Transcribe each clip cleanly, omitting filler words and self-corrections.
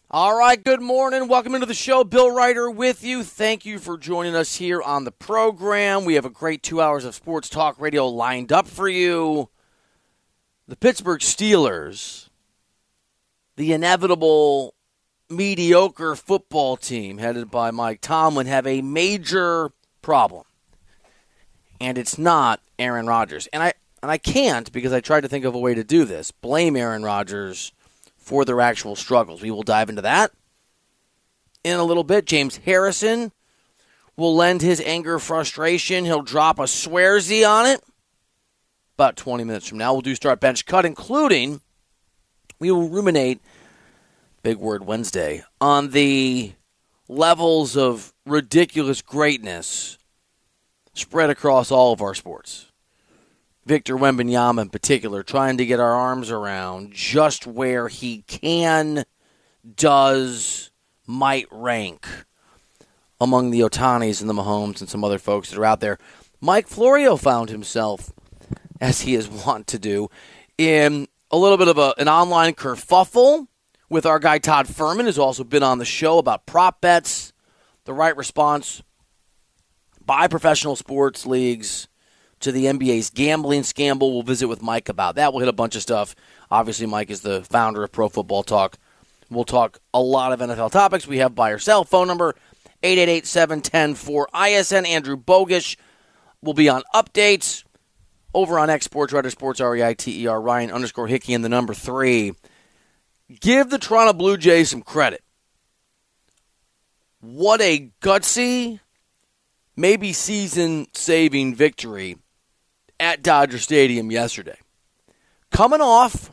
All right, good morning. Welcome into the show. Bill Ryder with you. Thank you for joining us here on the program. We have a great 2 hours of sports talk radio lined up for you. The Pittsburgh Steelers, the inevitable mediocre football team headed by Mike Tomlin, have a major problem. And it's not Aaron Rodgers. And I can't, because I tried to think of a way to do this, blame Aaron Rodgers for their actual struggles. We will dive into that in a little bit. James Harrison will lend his anger, frustration. He'll drop a swearsy on it. About 20 minutes from now, we'll do Start Bench Cut, including we will ruminate, big word Wednesday, on the levels of ridiculous greatness spread across all of our sports. Victor Wembanyama in particular, trying to get our arms around just where he might rank among the Ohtanis and the Mahomes and some other folks that are out there. Mike Florio found himself, as he is wont to do, in a little bit of an online kerfuffle with our guy Todd Furman, who's also been on the show about prop bets, the right response by professional sports leagues to the NBA's gambling scandal. We'll visit with Mike about that. We'll hit a bunch of stuff. Obviously, Mike is the founder of Pro Football Talk. We'll talk a lot of NFL topics. We have buy or sell. Phone number 888-710-4ISN. Andrew Bogish will be on updates over on X Sports, Ryder Sports, REITER, Ryan _Hickey, and the number 3. Give the Toronto Blue Jays some credit. What a gutsy, maybe season-saving victory at Dodger Stadium yesterday. Coming off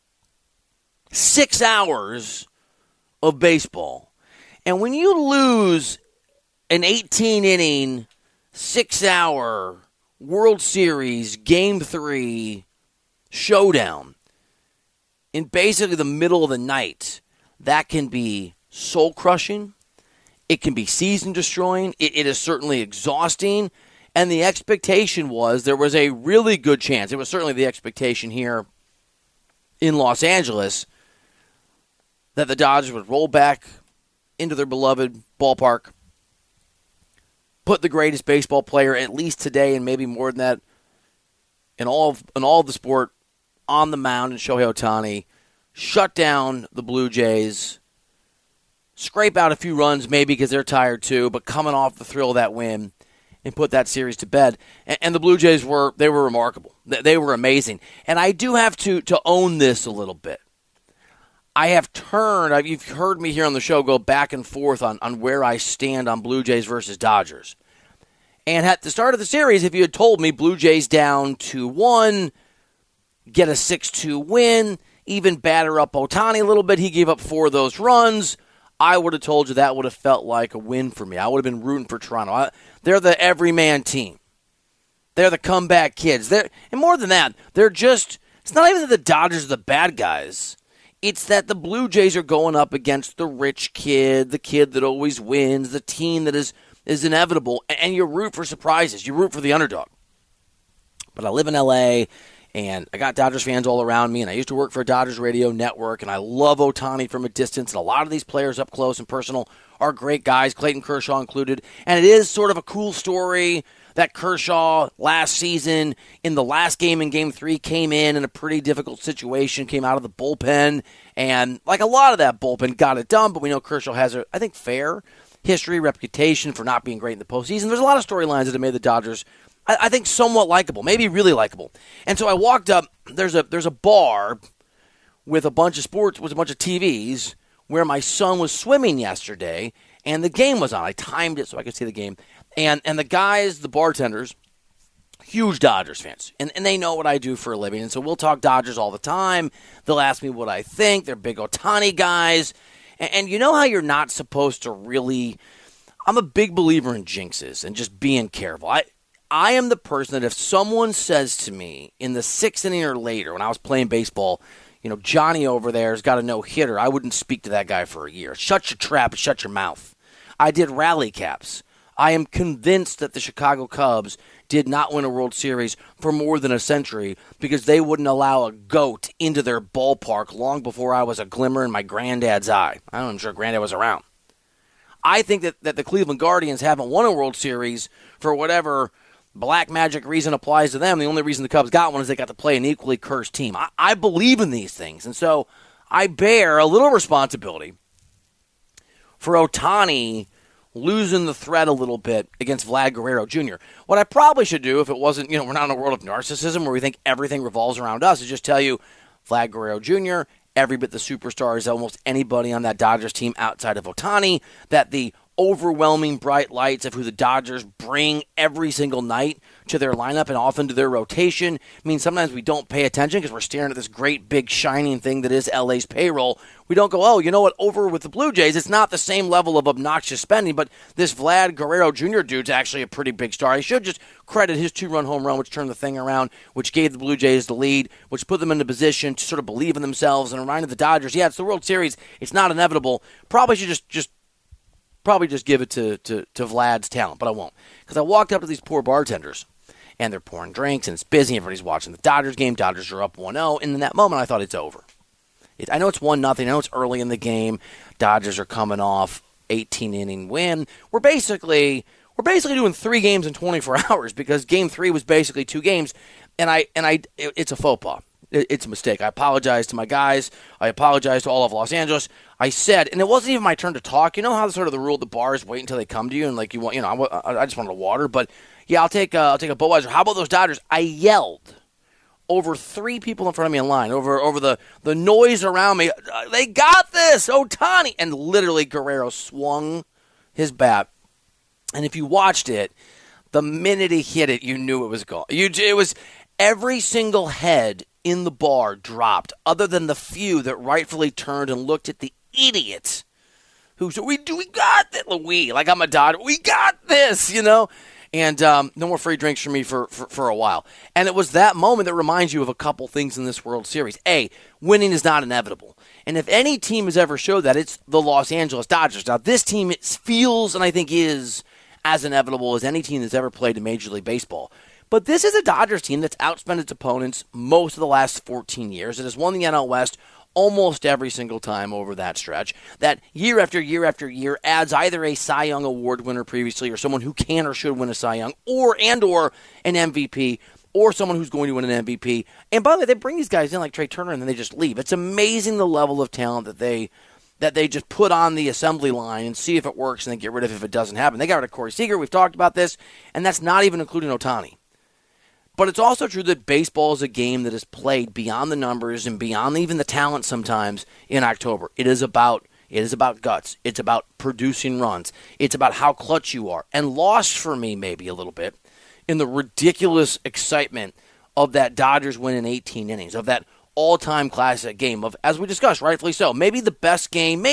6 hours of baseball. And when you lose an 18-inning, 6-hour World Series Game 3 showdown in basically the middle of the night, that can be soul-crushing. It can be season-destroying. It is certainly exhausting. And the expectation was there was a really good chance. It was certainly the expectation here in Los Angeles that the Dodgers would roll back into their beloved ballpark, put the greatest baseball player, at least today and maybe more than that, in all of the sport, on the mound in Shohei Ohtani, shut down the Blue Jays, scrape out a few runs maybe because they're tired too, but coming off the thrill of that win and put that series to bed. And the Blue Jays were remarkable. They were amazing. And I do have to own this a little bit. I have turned, you've heard me here on the show go back and forth on where I stand on Blue Jays versus Dodgers. And at the start of the series, if you had told me Blue Jays down 2-1, get a 6-2 win, even batter up Ohtani a little bit, he gave up 4 of those runs, I would have told you that would have felt like a win for me. I would have been rooting for Toronto. They're the everyman team. They're the comeback kids. And more than that, they're just, it's not even that the Dodgers are the bad guys. It's that the Blue Jays are going up against the rich kid, the kid that always wins, the team that is inevitable, and you root for surprises. You root for the underdog. But I live in L.A., and I got Dodgers fans all around me, and I used to work for a Dodgers radio network, and I love Ohtani from a distance, and a lot of these players up close and personal are great guys, Clayton Kershaw included, and it is sort of a cool story that Kershaw last season in the last game in Game 3 came in a pretty difficult situation, came out of the bullpen, and like a lot of that bullpen got it done, but we know Kershaw has a, I think, fair history, reputation for not being great in the postseason. There's a lot of storylines that have made the Dodgers, I think, somewhat likable, maybe really likable. And so I walked up, there's a bar with a bunch of sports, with a bunch of TVs, where my son was swimming yesterday, and the game was on. I timed it so I could see the game. And the guys, the bartenders, huge Dodgers fans, and they know what I do for a living. And so we'll talk Dodgers all the time. They'll ask me what I think. They're big Ohtani guys. And you know how you're not supposed to really, I'm a big believer in jinxes and just being careful. I am the person that if someone says to me in the 6th inning or later when I was playing baseball, you know, Johnny over there has got a no-hitter, I wouldn't speak to that guy for a year. Shut your trap and shut your mouth. I did rally caps. I am convinced that the Chicago Cubs did not win a World Series for more than a century because they wouldn't allow a goat into their ballpark long before I was a glimmer in my granddad's eye. I'm sure granddad was around. I think that the Cleveland Guardians haven't won a World Series for whatever black magic reason applies to them. The only reason the Cubs got one is they got to play an equally cursed team. I believe in these things, and so I bear a little responsibility for Ohtani losing the thread a little bit against Vlad Guerrero Jr. What I probably should do if it wasn't, we're not in a world of narcissism where we think everything revolves around us, is just tell you Vlad Guerrero Jr., every bit the superstar as almost anybody on that Dodgers team outside of Ohtani, that the overwhelming bright lights of who the Dodgers bring every single night to their lineup and often to their rotation means sometimes we don't pay attention because we're staring at this great big shining thing that is LA's payroll. We don't go, oh, you know what, over with the Blue Jays, it's not the same level of obnoxious spending, but this Vlad Guerrero Jr. dude's actually a pretty big star. I should just credit his 2-run home run, which turned the thing around, which gave the Blue Jays the lead, which put them in a position to sort of believe in themselves and reminded the Dodgers, yeah, it's the World Series, it's not inevitable. Probably should just give it to Vlad's talent, but I won't. Because I walked up to these poor bartenders, and they're pouring drinks, and it's busy. Everybody's watching the Dodgers game. Dodgers are up 1-0, and in that moment, I thought it's over. I know it's 1-0. I know it's early in the game. Dodgers are coming off 18-inning win. We're basically doing 3 games in 24 hours because Game 3 was basically 2 games, and it's a faux pas. It's a mistake. I apologize to my guys. I apologize to all of Los Angeles. I said, and it wasn't even my turn to talk. You know how sort of the rule at the bar is wait until they come to you, and like you want, I just wanted a water, but yeah, I'll take a Budweiser. How about those Dodgers? I yelled over 3 people in front of me in line, over the noise around me. They got this, Ohtani, and literally Guerrero swung his bat, and if you watched it, the minute he hit it, you knew it was gone. It was every single head in the bar dropped, other than the few that rightfully turned and looked at the idiots who said, we got this, like I'm a Dodger, we got this, and no more free drinks for me for a while. And it was that moment that reminds you of a couple things in this World Series. A, winning is not inevitable. And if any team has ever showed that, it's the Los Angeles Dodgers. Now, this team, it feels and I think is as inevitable as any team that's ever played in Major League Baseball. But this is a Dodgers team that's outspent its opponents most of the last 14 years. It has won the NL West almost every single time over that stretch. That year after year after year adds either a Cy Young Award winner previously or someone who can or should win a Cy Young or an MVP or someone who's going to win an MVP. And by the way, they bring these guys in like Trey Turner and then they just leave. It's amazing the level of talent that they just put on the assembly line and see if it works and then get rid of it if it doesn't happen. They got rid of Corey Seager. We've talked about this, and that's not even including Ohtani. But it's also true that baseball is a game that is played beyond the numbers and beyond even the talent sometimes in October. It is about guts. It's about producing runs. It's about how clutch you are. And lost for me maybe a little bit in the ridiculous excitement of that Dodgers win in 18 innings, of that all-time classic game, of, as we discussed, rightfully so, maybe the best game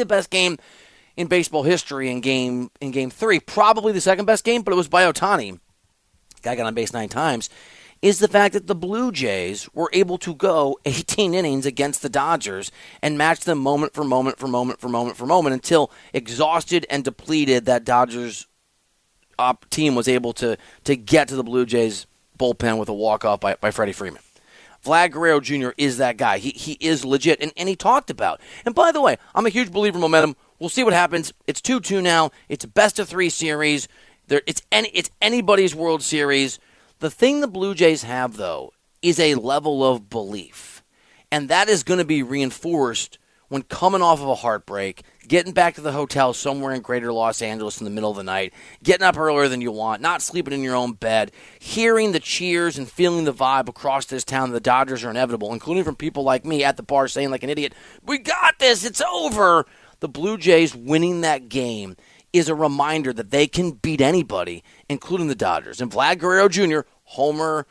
in baseball history in game 3, probably the second best game, but it was by Ohtani. Guy got on base 9 times, is the fact that the Blue Jays were able to go 18 innings against the Dodgers and match them moment for moment for moment for moment for moment until exhausted and depleted that Dodgers team was able to get to the Blue Jays bullpen with a walk-off by Freddie Freeman. Vlad Guerrero Jr. is that guy. He is legit, and he talked about. And by the way, I'm a huge believer in momentum. We'll see what happens. It's 2-2 now. It's a best-of-3 series. It's anybody's World Series. The thing the Blue Jays have, though, is a level of belief. And that is going to be reinforced when coming off of a heartbreak, getting back to the hotel somewhere in greater Los Angeles in the middle of the night, getting up earlier than you want, not sleeping in your own bed, hearing the cheers and feeling the vibe across this town that the Dodgers are inevitable, including from people like me at the bar saying like an idiot, we got this, it's over. The Blue Jays winning that game is a reminder that they can beat anybody, including the Dodgers. And Vlad Guerrero Jr., homer,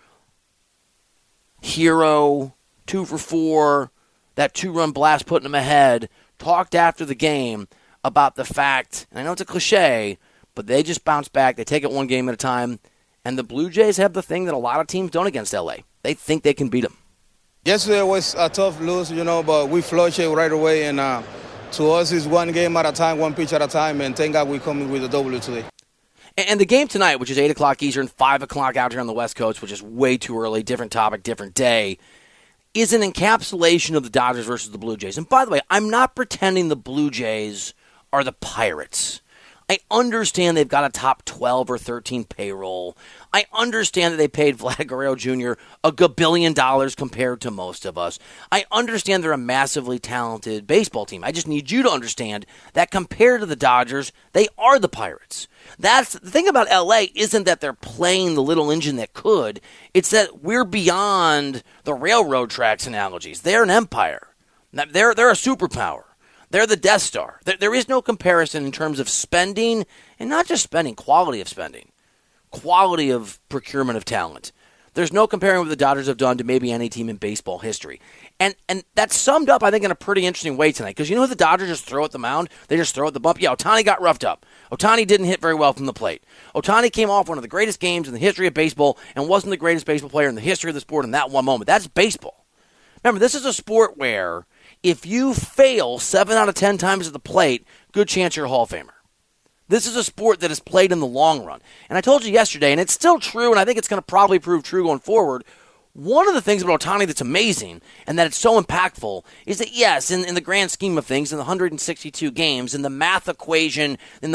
hero, 2 for 4, that 2-run blast putting him ahead, talked after the game about the fact, and I know it's a cliche, but they just bounce back. They take it one game at a time. And the Blue Jays have the thing that a lot of teams don't against L.A. They think they can beat them. Yesterday was a tough lose, but we flushed it right away, and to us, it's one game at a time, one pitch at a time, and thank God we come with a W today. And the game tonight, which is 8 o'clock Eastern, 5 o'clock out here on the West Coast, which is way too early, different topic, different day, is an encapsulation of the Dodgers versus the Blue Jays. And by the way, I'm not pretending the Blue Jays are the Pirates. I understand they've got a top 12 or 13 payroll. I understand that they paid Vlad Guerrero Jr. $1 gabillion compared to most of us. I understand they're a massively talented baseball team. I just need you to understand that compared to the Dodgers, they are the Pirates. That's the thing about LA isn't that they're playing the little engine that could. It's that we're beyond the railroad tracks analogies. They're an empire. They're a superpower. They're the Death Star. There is no comparison in terms of spending, and not just spending, quality of spending, quality of procurement of talent. There's no comparing what the Dodgers have done to maybe any team in baseball history. And that's summed up, I think, in a pretty interesting way tonight. Because you know who the Dodgers just throw at the mound? They just throw at the bump. Yeah, Ohtani got roughed up. Ohtani didn't hit very well from the plate. Ohtani came off one of the greatest games in the history of baseball and wasn't the greatest baseball player in the history of the sport in that one moment. That's baseball. Remember, this is a sport where if you fail 7 out of 10 times at the plate, good chance you're a Hall of Famer. This is a sport that is played in the long run. And I told you yesterday, and it's still true, and I think it's going to probably prove true going forward, one of the things about Ohtani that's amazing and that it's so impactful is that, yes, in the grand scheme of things, in the 162 games, in the math equation, in the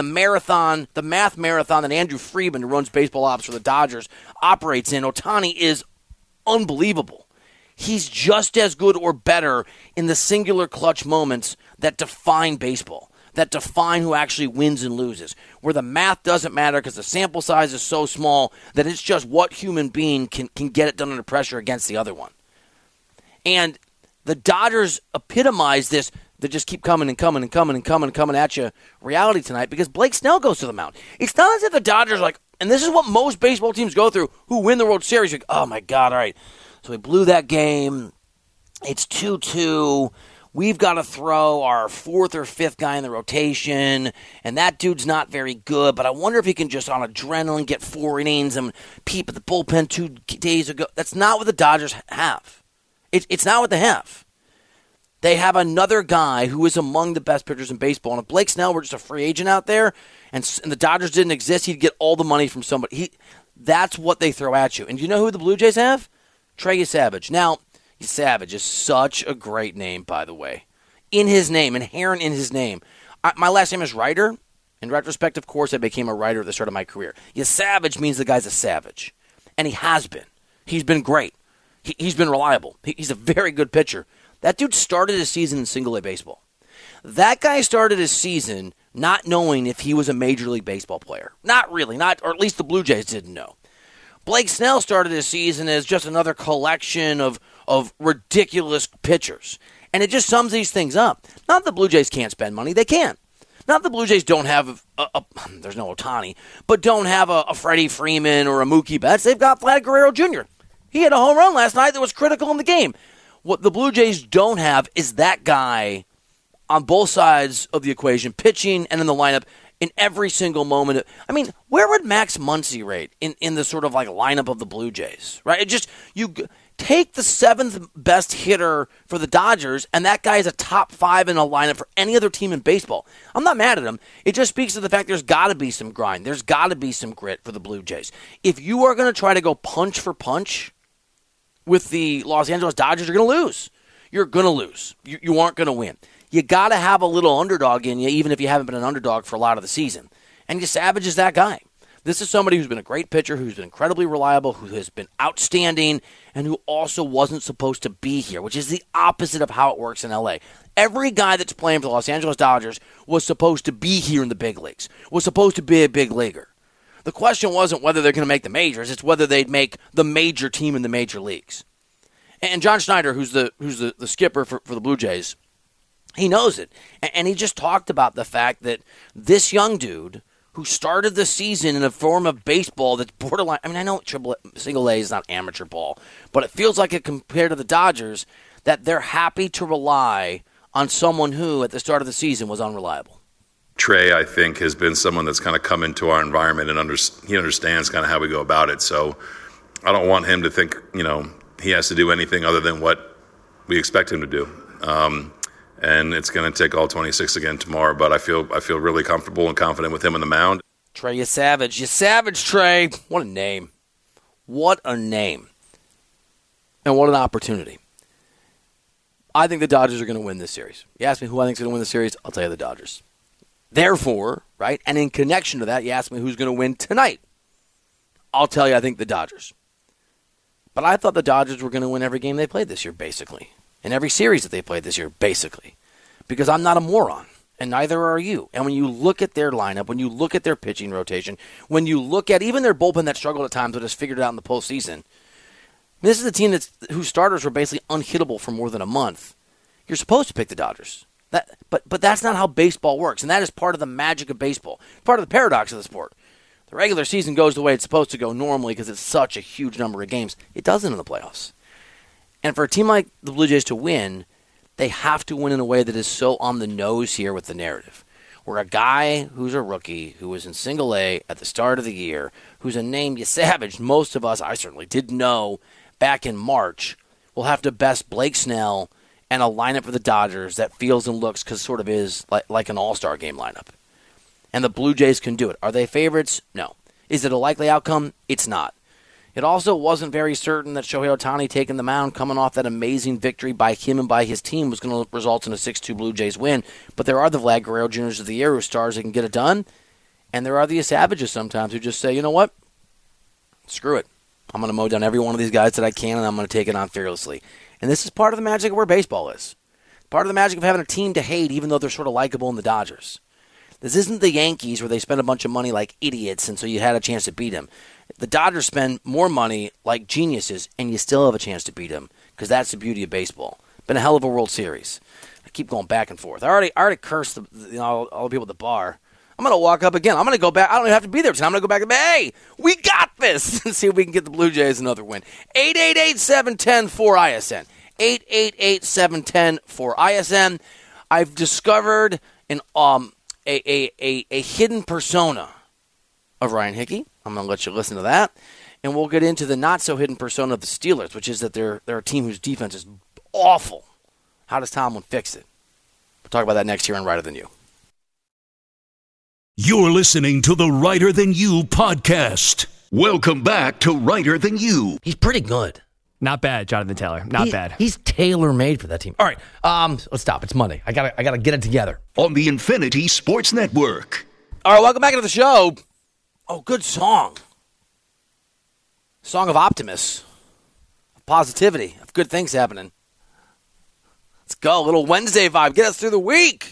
math marathon that Andrew Friedman, who runs baseball ops for the Dodgers, operates in, Ohtani is unbelievable. He's just as good or better in the singular clutch moments that define baseball, that define who actually wins and loses, where the math doesn't matter because the sample size is so small that it's just what human being can get it done under pressure against the other one. And the Dodgers epitomize this, they just keep coming and coming and coming and coming and coming at you reality tonight because Blake Snell goes to the mound. It's not as if the Dodgers are like, and this is what most baseball teams go through who win the World Series. You're like, oh my God, all right. So we blew that game. It's 2-2. We've got to throw our 4th or 5th guy in the rotation, and that dude's not very good, but I wonder if he can just on adrenaline get 4 innings and peep at the bullpen 2 days ago. That's not what the Dodgers have. It's not what they have. They have another guy who is among the best pitchers in baseball, and if Blake Snell were just a free agent out there and the Dodgers didn't exist, he'd get all the money from somebody. That's what they throw at you. And you know who the Blue Jays have? Trey Savage. Now, Savage is such a great name, by the way. In his name, inherent in his name. My last name is Ryder. In retrospect, of course, I became a writer at the start of my career. Savage means the guy's a savage. And he has been. He's been great. He's been reliable. He's a very good pitcher. That dude started his season in single-A baseball. That guy started his season not knowing if he was a Major League Baseball player. Not really, or at least the Blue Jays didn't know. Blake Snell started his season as just another collection of ridiculous pitchers. And it just sums these things up. Not that the Blue Jays can't spend money. They can. Not that the Blue Jays don't have there's no Ohtani, but don't have a Freddie Freeman or a Mookie Betts. They've got Vlad Guerrero Jr. He had a home run last night that was critical in the game. What the Blue Jays don't have is that guy on both sides of the equation, pitching and in the lineup, in every single moment. I mean, where would Max Muncy rate in the sort of like lineup of the Blue Jays, right? It just, you take the 7th best hitter for the Dodgers, and that guy is a top 5 in a lineup for any other team in baseball. I'm not mad at him. It just speaks to the fact there's got to be some grind. There's got to be some grit for the Blue Jays. If you are going to try to go punch for punch with the Los Angeles Dodgers, you're going to lose. You're going to lose. You aren't going to win. You got to have a little underdog in you, even if you haven't been an underdog for a lot of the season. And Savage is that guy. This is somebody who's been a great pitcher, who's been incredibly reliable, who has been outstanding, and who also wasn't supposed to be here, which is the opposite of how it works in L.A. Every guy that's playing for the Los Angeles Dodgers was supposed to be here in the big leagues, was supposed to be a big leaguer. The question wasn't whether they're going to make the majors, it's whether they'd make the major team in the major leagues. And John Schneider, who's the skipper for the Blue Jays, he knows it. And he just talked about the fact that this young dude who started the season in a form of baseball that's borderline, I mean, I know single A is not amateur ball, but it feels like it compared to the Dodgers, that they're happy to rely on someone who, at the start of the season, was unreliable. Trey, I think, has been someone that's kind of come into our environment and he understands kind of how we go about it. So I don't want him to think, he has to do anything other than what we expect him to do. And it's going to take all 26 again tomorrow, but I feel really comfortable and confident with him on the mound. Trey, you savage. You savage, Trey. What a name. What a name. And what an opportunity. I think the Dodgers are going to win this series. You ask me who I think is going to win the series, I'll tell you the Dodgers. Therefore, right, and in connection to that, you ask me who's going to win tonight. I'll tell you I think the Dodgers. But I thought the Dodgers were going to win every game they played this year, basically. And every series that they played this year, basically. Because I'm not a moron. And neither are you. And when you look at their lineup, when you look at their pitching rotation, when you look at even their bullpen that struggled at times but has figured it out in the postseason, this is a team whose starters were basically unhittable for more than a month. You're supposed to pick the Dodgers. But that's not how baseball works, and that is part of the magic of baseball, part of the paradox of the sport. The regular season goes the way it's supposed to go normally because it's such a huge number of games. It doesn't in the playoffs. And for a team like the Blue Jays to win, they have to win in a way that is so on the nose here with the narrative. Where a guy who's a rookie, who was in single A at the start of the year, who's a name you savage, most of us, I certainly didn't know back in March, will have to best Blake Snell and a lineup for the Dodgers that feels and looks because sort of is like an all-star game lineup. And the Blue Jays can do it. Are they favorites? No. Is it a likely outcome? It's not. It also wasn't very certain that Shohei Ohtani taking the mound, coming off that amazing victory by him and by his team, was going to result in a 6-2 Blue Jays win. But there are the Vlad Guerrero Jr.'s of the year who stars that can get it done. And there are the Savages sometimes who just say, you know what? Screw it. I'm going to mow down every one of these guys that I can, and I'm going to take it on fearlessly. And this is part of the magic of where baseball is. Part of the magic of having a team to hate, even though they're sort of likable in the Dodgers. This isn't the Yankees where they spend a bunch of money like idiots, and so you had a chance to beat them. The Dodgers spend more money like geniuses, and you still have a chance to beat them, because that's the beauty of baseball. Been a hell of a World Series. I keep going back and forth. I already cursed all the people at the bar. I'm going to walk up again. I'm going to go back. I don't even have to be there tonight. I'm going to go back and hey, we got this. And see if we can get the Blue Jays another win. 888-710-4ISN. 888-710-4ISN. I've discovered a hidden persona of Ryan Hickey. I'm going to let you listen to that. And we'll get into the not-so-hidden persona of the Steelers, which is that they're a team whose defense is awful. How does Tomlin fix it? We'll talk about that next year on Writer Than You. You're listening to the Writer Than You podcast. Welcome back to Writer Than You. He's pretty good. Not bad, Jonathan Taylor. Not bad. He's tailor-made for that team. All right, let's stop. It's Monday. I gotta get it together. On the Infinity Sports Network. All right, welcome back to the show. Oh, good song. Song of optimism, of positivity, of good things happening. Let's go. A little Wednesday vibe. Get us through the week.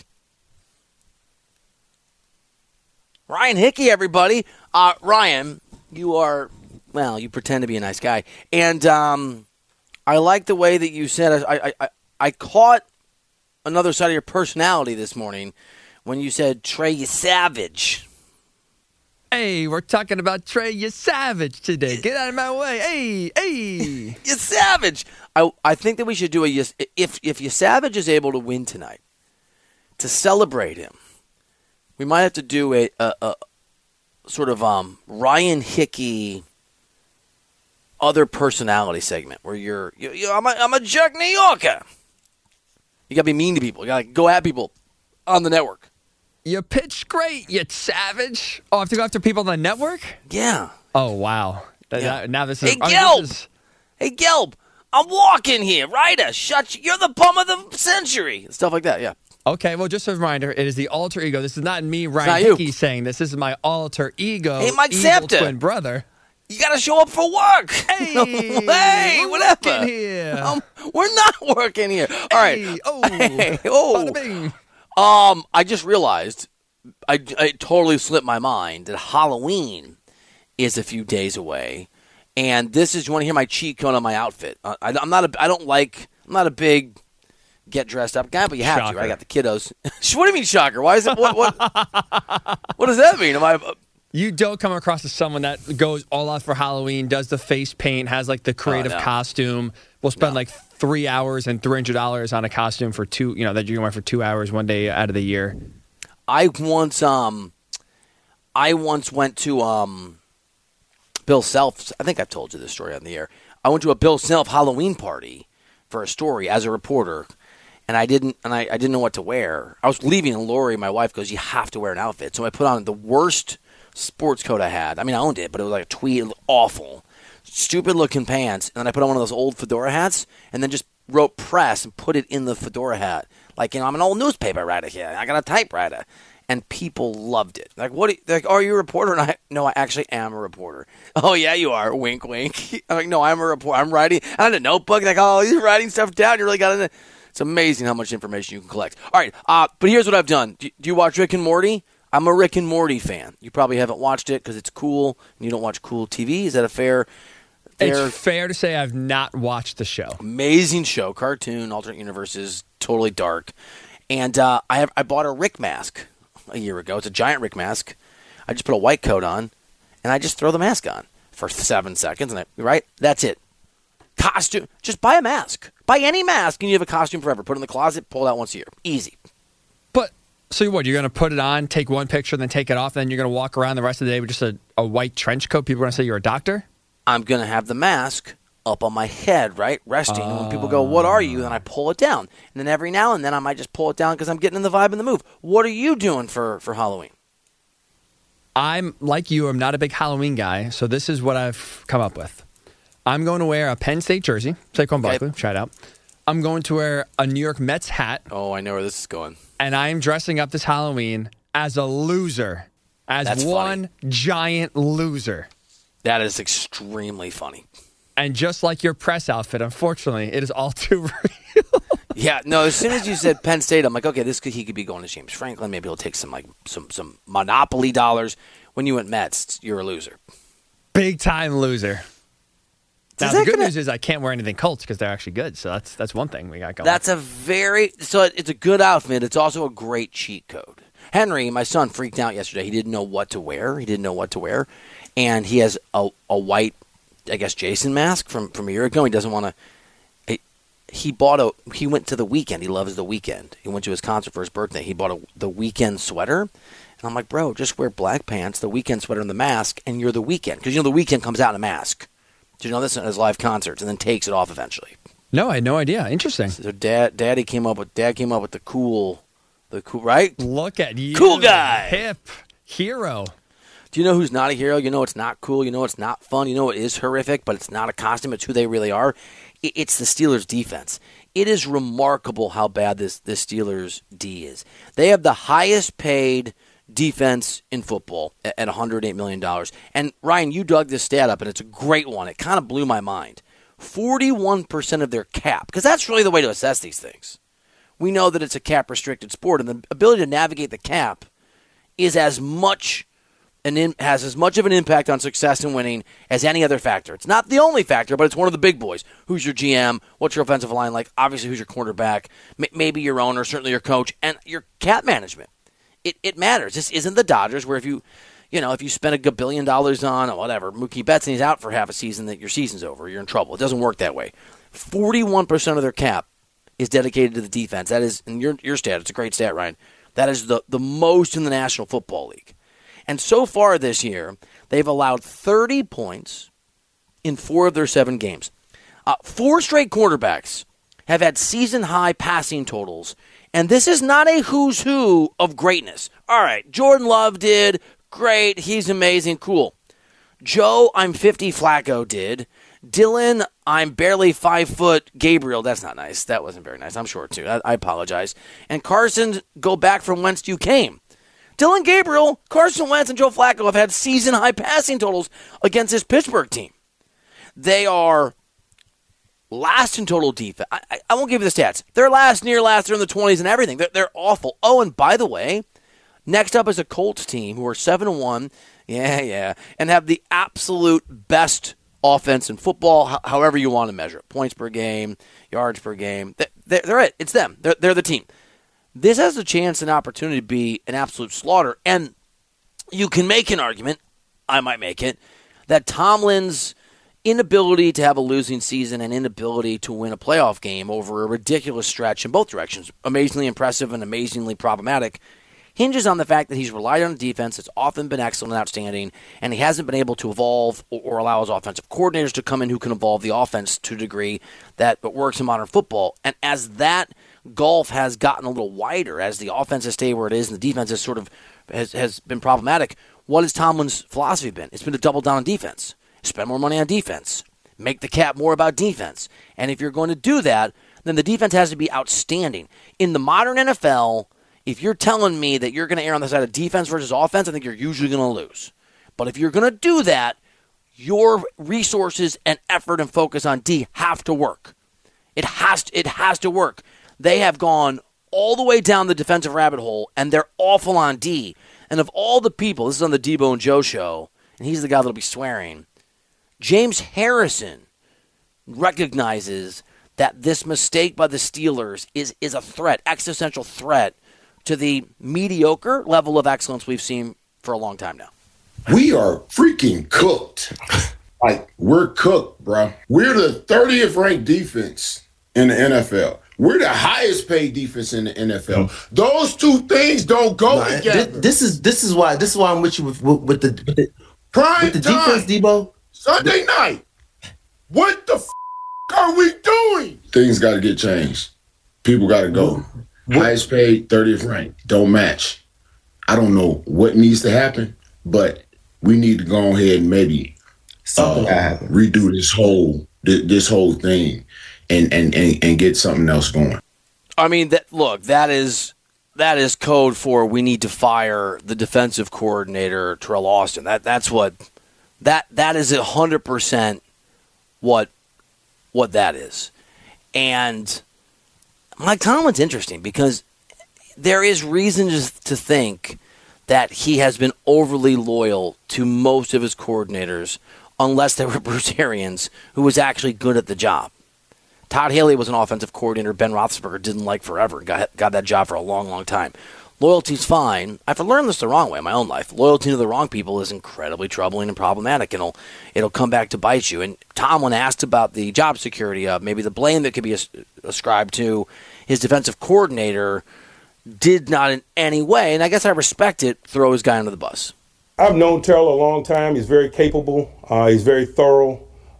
Ryan Hickey, everybody. Ryan, you pretend to be a nice guy. And I like the way that you said, I caught another side of your personality this morning when you said, Trey, you savage. Hey, we're talking about Trey, you savage today. Get out of my way. Hey. You savage. I think that we should do if you savage is able to win tonight, to celebrate him, we might have to do a sort of Ryan Hickey other personality segment where I'm a jerk New Yorker. You got to be mean to people. You got to go at people on the network. You pitched great, you savage. Oh, I have to go after people on the network? Yeah. Oh, wow. Yeah. Now this is... Hey, Gelb! Hey, Gelb! I'm walking here. Ryder, you're the bum of the century. Stuff like that, yeah. Okay, well, just a reminder, it is the alter ego. This is not me, Ryan Hickey, saying this. This is my alter ego, hey, Mike evil Sapter. Twin brother. You got to show up for work. Hey, hey, whatever. Working here. We're not working here. All right. Hey, oh. Bada bing. I just realized, I totally slipped my mind that Halloween is a few days away, and this is, you want to hear my cheat code on my outfit? I'm not a big get dressed up guy, but you have Shocker. to. Right? I got the kiddos. What do you mean, shocker? Why is it? What does that mean? Am I? You don't come across as someone that goes all out for Halloween, does the face paint, has like the creative costume. We'll spend like 3 hours and $300 on a costume for that you're going to wear for 2 hours one day out of the year. I once went to Bill Self. I think I've told you this story on the air. I went to a Bill Self Halloween party for a story as a reporter, and I didn't know what to wear. I was leaving, and Lori, my wife, goes, "You have to wear an outfit." So I put on the worst sports coat I had. I mean, I owned it, but it was like a tweed. It was awful. Stupid-looking pants. And then I put on one of those old fedora hats and then just wrote press and put it in the fedora hat. Like, I'm an old newspaper writer here. I got a typewriter. And people loved it. Like, are you a reporter? And no, I actually am a reporter. Oh, yeah, you are. Wink, wink. I'm like, no, I'm a reporter. I'm writing. I had a notebook. Like, oh, you're writing stuff down. You really got it. It's amazing how much information you can collect. All right, but here's what I've done. Do you watch Rick and Morty? I'm a Rick and Morty fan. You probably haven't watched it because it's cool, and you don't watch cool TV. Is that a fair? It's fair to say I've not watched the show. Amazing show, cartoon, alternate universes, totally dark. And I bought a Rick mask a year ago. It's a giant Rick mask. I just put a white coat on, and I just throw the mask on for 7 seconds, and that's it. Costume. Just buy a mask. Buy any mask, and you have a costume forever. Put it in the closet, pull it out once a year. Easy. But, so what, you're going to put it on, take one picture, then take it off, then you're going to walk around the rest of the day with just a white trench coat? People are going to say you're a doctor? I'm going to have the mask up on my head, right, resting. And when people go, what are you? Then I pull it down. And then every now and then I might just pull it down because I'm getting in the vibe and the move. What are you doing for Halloween? I'm, like you, I'm not a big Halloween guy, so this is what I've come up with. I'm going to wear a Penn State jersey, Saquon Barkley, try it out. I'm going to wear a New York Mets hat. Oh, I know where this is going. And I'm dressing up this Halloween as a loser. That's one funny. Giant loser. That is extremely funny. And just like your press outfit, unfortunately, it is all too real. Yeah, no, as soon as you said Penn State, I'm like, okay, he could be going to James Franklin. Maybe he'll take some Monopoly dollars. When you went Mets, you're a loser. Big time loser. Now, the good news is I can't wear anything Colts because they're actually good. So that's one thing we got going. It's a good outfit. It's also a great cheat code. Henry, my son, freaked out yesterday. He didn't know what to wear. And he has a white, I guess, Jason mask from a year ago. He doesn't want to. He went to the Weeknd. He loves the Weeknd. He went to his concert for his birthday. He bought the Weeknd sweater. And I'm like, bro, just wear black pants, the Weeknd sweater, and the mask, and you're the Weeknd. Because, the Weeknd comes out in a mask. Did you know this? At his live concerts, and then takes it off eventually. No, I had no idea. Interesting. So Dad came up with the cool, right? Look at you. Cool guy. Hip. Hero. Do you know who's not a hero? You know it's not cool. You know it's not fun. You know it is horrific, but it's not a costume. It's who they really are. It's the Steelers' defense. It is remarkable how bad this Steelers' D is. They have the highest paid defense in football at $108 million. And, Ryan, you dug this stat up, and it's a great one. It kind of blew my mind. 41% of their cap, because that's really the way to assess these things. We know that it's a cap-restricted sport, and the ability to navigate the cap is has as much of an impact on success and winning as any other factor. It's not the only factor, but it's one of the big boys. Who's your GM? What's your offensive line like? Obviously, who's your quarterback? Maybe your owner, certainly your coach, and your cap management. It matters. This isn't the Dodgers where if you spend $1 billion on or whatever, Mookie Betts and he's out for half a season, that your season's over. You're in trouble. It doesn't work that way. 41% of their cap is dedicated to the defense. That is, and your stat, it's a great stat, Ryan. That is the most in the National Football League. And so far this year, they've allowed 30 points in 4 of their 7 games. 4 straight quarterbacks have had season-high passing totals. And this is not a who's who of greatness. All right, Jordan Love did. Great. He's amazing. Cool. Joe, I'm 50 Flacco did. Dylan, I'm barely 5 foot Gabriel. That's not nice. That wasn't very nice. I'm short, too. I apologize. And Carson, go back from whence you came. Dylan Gabriel, Carson Wentz, and Joe Flacco have had season-high passing totals against this Pittsburgh team. They are last in total defense. I won't give you the stats. They're last, near last. They're in the 20s and everything. They're awful. Oh, and by the way, next up is a Colts team who are 7-1. Yeah. And have the absolute best offense in football, however you want to measure it. Points per game, yards per game. They're it. It's them. They're the team. This has a chance and opportunity to be an absolute slaughter. And you can make an argument, I might make it, that Tomlin's inability to have a losing season and inability to win a playoff game over a ridiculous stretch in both directions, amazingly impressive and amazingly problematic, hinges on the fact that he's relied on a defense that's often been excellent and outstanding, and he hasn't been able to evolve or allow his offensive coordinators to come in who can evolve the offense to a degree that works in modern football. And as that gulf has gotten a little wider as the offense has stayed where it is and the defense has sort of has been problematic. What has Tomlin's philosophy been? It's been to double down on defense, spend more money on defense, make the cap more about defense. And if you're going to do that, then the defense has to be outstanding. In the modern NFL, if you're telling me that you're going to err on the side of defense versus offense, I think you're usually going to lose. But if you're going to do that, your resources and effort and focus on D have to work. It has to work. They have gone all the way down the defensive rabbit hole, and they're awful on D. And of all the people, this is on the Debo and Joe show, and he's the guy that'll be swearing, James Harrison recognizes that this mistake by the Steelers is a threat, existential threat, to the mediocre level of excellence we've seen for a long time now. We are freaking cooked. Like, we're cooked, bro. We're the 30th ranked defense in the NFL. We're the highest paid defense in the NFL. Those two things don't go together. This is why I'm with you with the prime with the time defense, Debo. Sunday night. What the are we doing? Things got to get changed. People got to go. Highest paid, 30th ranked. Don't match. I don't know what needs to happen, but we need to go ahead and maybe redo this whole thing and get something else going. I mean, that is code for we need to fire the defensive coordinator, Terrell Austin. That's what that is 100% what that is. And Mike Tomlin's interesting because there is reason to think that he has been overly loyal to most of his coordinators, unless they were Bruce Arians, who was actually good at the job. Todd Haley was an offensive coordinator Ben Roethlisberger didn't like forever. Got that job for a long, long time. Loyalty's fine. I've learned this the wrong way in my own life. Loyalty to the wrong people is incredibly troubling and problematic, and it'll come back to bite you. And Tomlin asked about the job security of maybe the blame that could be ascribed to his defensive coordinator did not in any way, and I guess I respect it, throw his guy under the bus. I've known Terrell a long time. He's very capable. He's very thorough.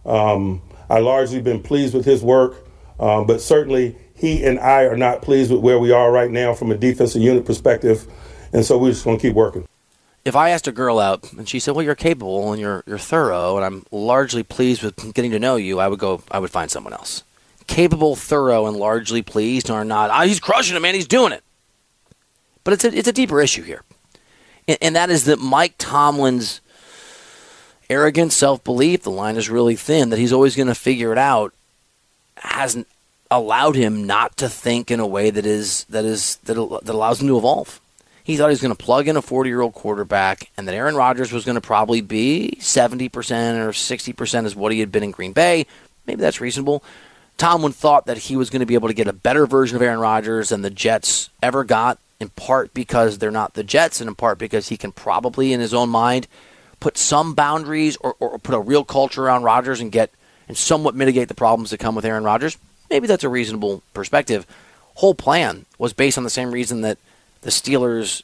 I largely been pleased with his work, but certainly he and I are not pleased with where we are right now from a defensive unit perspective, and so we're just going to keep working. If I asked a girl out and she said, well, you're capable and you're thorough and I'm largely pleased with getting to know you, I would find someone else. Capable, thorough, and largely pleased are not, he's crushing it, man, he's doing it. But it's a deeper issue here. And that is that Mike Tomlin's arrogance, self-belief, the line is really thin, that he's always going to figure it out, hasn't allowed him not to think in a way that allows him to evolve. He thought he was going to plug in a 40-year-old quarterback and that Aaron Rodgers was going to probably be 70% or 60% is what he had been in Green Bay. Maybe that's reasonable. Tomlin thought that he was going to be able to get a better version of Aaron Rodgers than the Jets ever got, in part because they're not the Jets and in part because he can probably, in his own mind, put some boundaries or put a real culture around Rodgers and somewhat mitigate the problems that come with Aaron Rodgers. Maybe that's a reasonable perspective. Whole plan was based on the same reason that the Steelers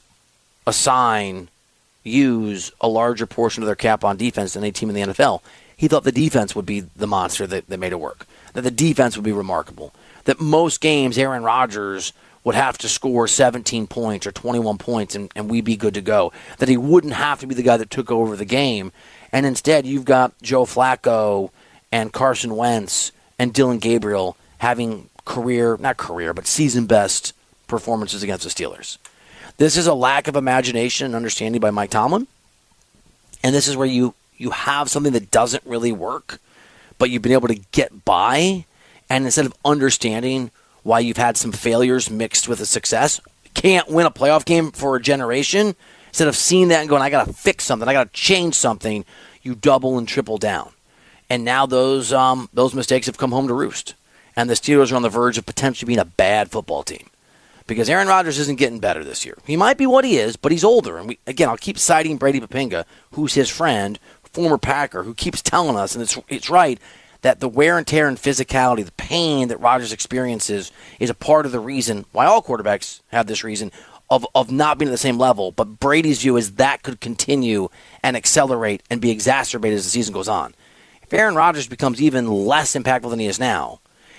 use a larger portion of their cap on defense than any team in the NFL. He thought the defense would be the monster that made it work, that the defense would be remarkable, that most games Aaron Rodgers would have to score 17 points or 21 points and we'd be good to go, that he wouldn't have to be the guy that took over the game. And instead, you've got Joe Flacco and Carson Wentz and Dylan Gabriel having season-best performances against the Steelers. This is a lack of imagination and understanding by Mike Tomlin. And this is where you have something that doesn't really work, but you've been able to get by. And instead of understanding why you've had some failures mixed with a success, can't win a playoff game for a generation, instead of seeing that and going, I got to fix something, I got to change something, you double and triple down. And now those mistakes have come home to roost. And the Steelers are on the verge of potentially being a bad football team. Because Aaron Rodgers isn't getting better this year. He might be what he is, but he's older. And I'll keep citing Brady Papinga, who's his friend, former Packer, who keeps telling us, and it's right, that the wear and tear and physicality, the pain that Rodgers experiences is a part of the reason why all quarterbacks have this reason of not being at the same level. But Brady's view is that could continue and accelerate and be exacerbated as the season goes on. If Aaron Rodgers becomes even less impactful than he is now,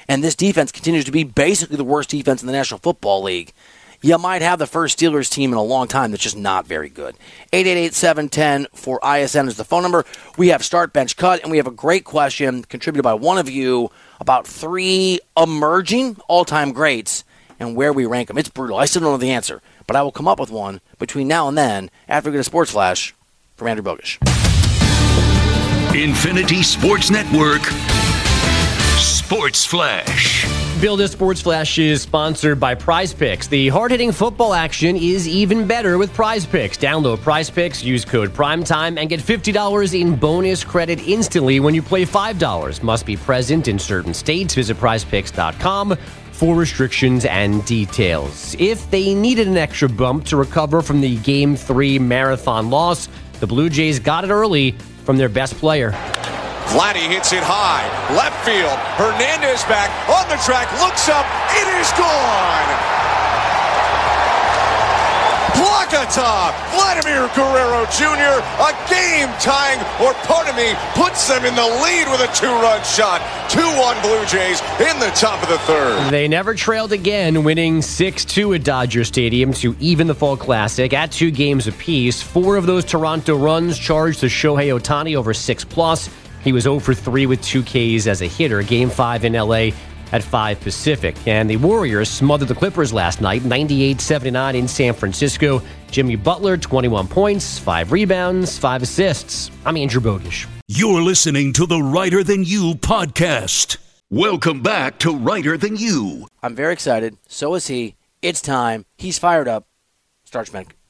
and this defense continues to be basically the worst defense in the National Football League, you might have the first Steelers team in a long time that's just not very good. 888-710-4ISN is the phone number. We have Start, Bench, Cut, and we have a great question contributed by one of you about 3 emerging all-time greats and where we rank them. It's brutal. I still don't know the answer, but I will come up with one between now and then after we get a Sports Flash from Andrew Bogish. Infinity Sports Network Sports Flash. Bill, this Sports Flash is sponsored by Prize Picks. The hard-hitting football action is even better with Prize Picks. Download Prize Picks, use code PRIMETIME, and get $50 in bonus credit instantly when you play $5. Must be present in certain states. Visit prizepicks.com for restrictions and details. If they needed an extra bump to recover from the Game 3 marathon loss, the Blue Jays got it early from their best player. Vladdy hits it high, left field. Hernandez back on the track, looks up, it is gone. Plaka-top, Vladimir Guerrero Jr., a game-tying, or pardon me, puts them in the lead with a 2-run shot. 2-1 Blue Jays in the top of the third. They never trailed again, winning 6-2 at Dodger Stadium to even the Fall Classic at 2 games apiece. 4 of those Toronto runs charged to Shohei Ohtani over 6+. He was 0 for 3 with 2 Ks as a hitter. Game 5 in L.A. at 5 Pacific. And the Warriors smothered the Clippers last night, 98-79 in San Francisco. Jimmy Butler, 21 points, 5 rebounds, 5 assists. I'm Andrew Bogish. You're listening to the Writer Than You podcast. Welcome back to Writer Than You. I'm very excited. So is he. It's time. He's fired up. Starch.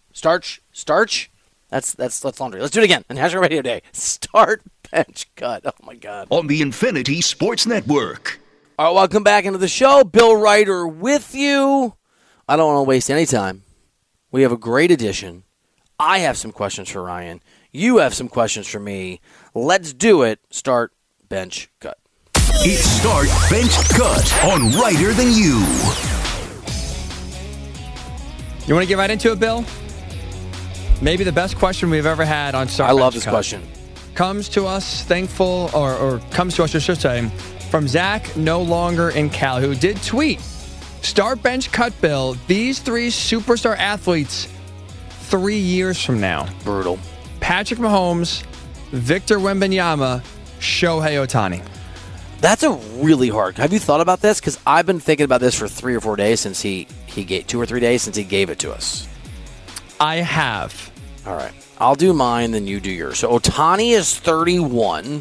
That's laundry. Let's do it again on National Radio Day. Start, bench, cut. Oh, my God. On the Infinity Sports Network. All right, welcome back into the show. Bill Ryder with you. I don't want to waste any time. We have a great edition. I have some questions for Ryan. You have some questions for me. Let's do it. Start, bench, cut. It's Start, Bench, Cut on Writer Than You. You want to get right into it, Bill? Maybe the best question we've ever had on Start. I love this question. Comes to us, or comes to us, I should say, from Zach, no longer in Cal, who did tweet, Start, bench, cut, Bill. These 3 superstar athletes 3 years from now. Brutal. Patrick Mahomes, Victor Wembanyama, Shohei Ohtani. That's a really hard. Have you thought about this? Because I've been thinking about this for 3 or 4 days since he gave 2 or 3 days since he gave it to us. I have. All right. I'll do mine, then you do yours. So Ohtani is 31.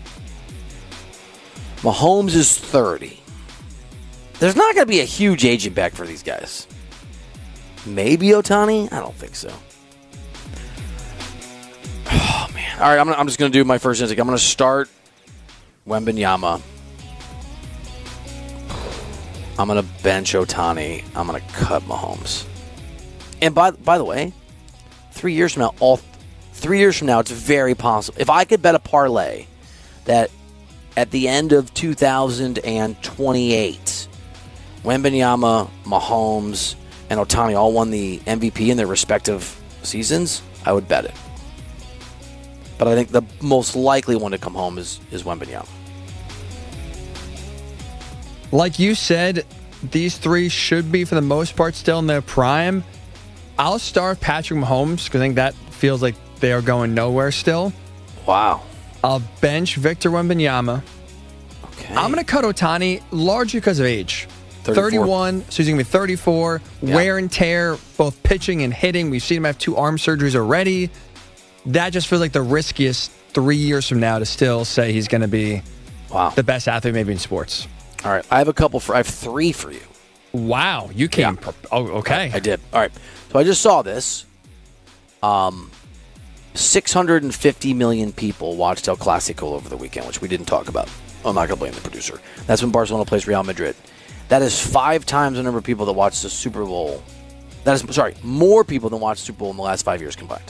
Mahomes is 30. There's not going to be a huge age impact for these guys. Maybe Ohtani? I don't think so. Oh, man. All right, I'm just going to do my first instinct. I'm going to start Wembanyama. I'm going to bench Ohtani. I'm going to cut Mahomes. And by the way, 3 years from now, 3 years from now, it's very possible. If I could bet a parlay that at the end of 2028, Wembanyama, Mahomes, and Ohtani all won the MVP in their respective seasons, I would bet it. But I think the most likely one to come home is Wembanyama. Like you said, these 3 should be, for the most part, still in their prime. I'll start Patrick Mahomes because I think that feels like they are going nowhere still. Wow. I'll bench Victor Wembanyama. Okay. I'm going to cut Ohtani largely because of age. 31, so he's going to be 34. Yeah. Wear and tear, both pitching and hitting. We've seen him have 2 arm surgeries already. That just feels like the riskiest 3 years from now to still say he's going to be the best athlete maybe in sports. All right. I have 3 for you. Wow. You came. Yeah. Oh, okay. I did. All right. So I just saw this. 650 million people watched El Clasico over the weekend, which we didn't talk about. I'm not going to blame the producer. That's when Barcelona plays Real Madrid. That is 5 times the number of people that watched the Super Bowl. That is, more people than watched the Super Bowl in the last 5 years combined.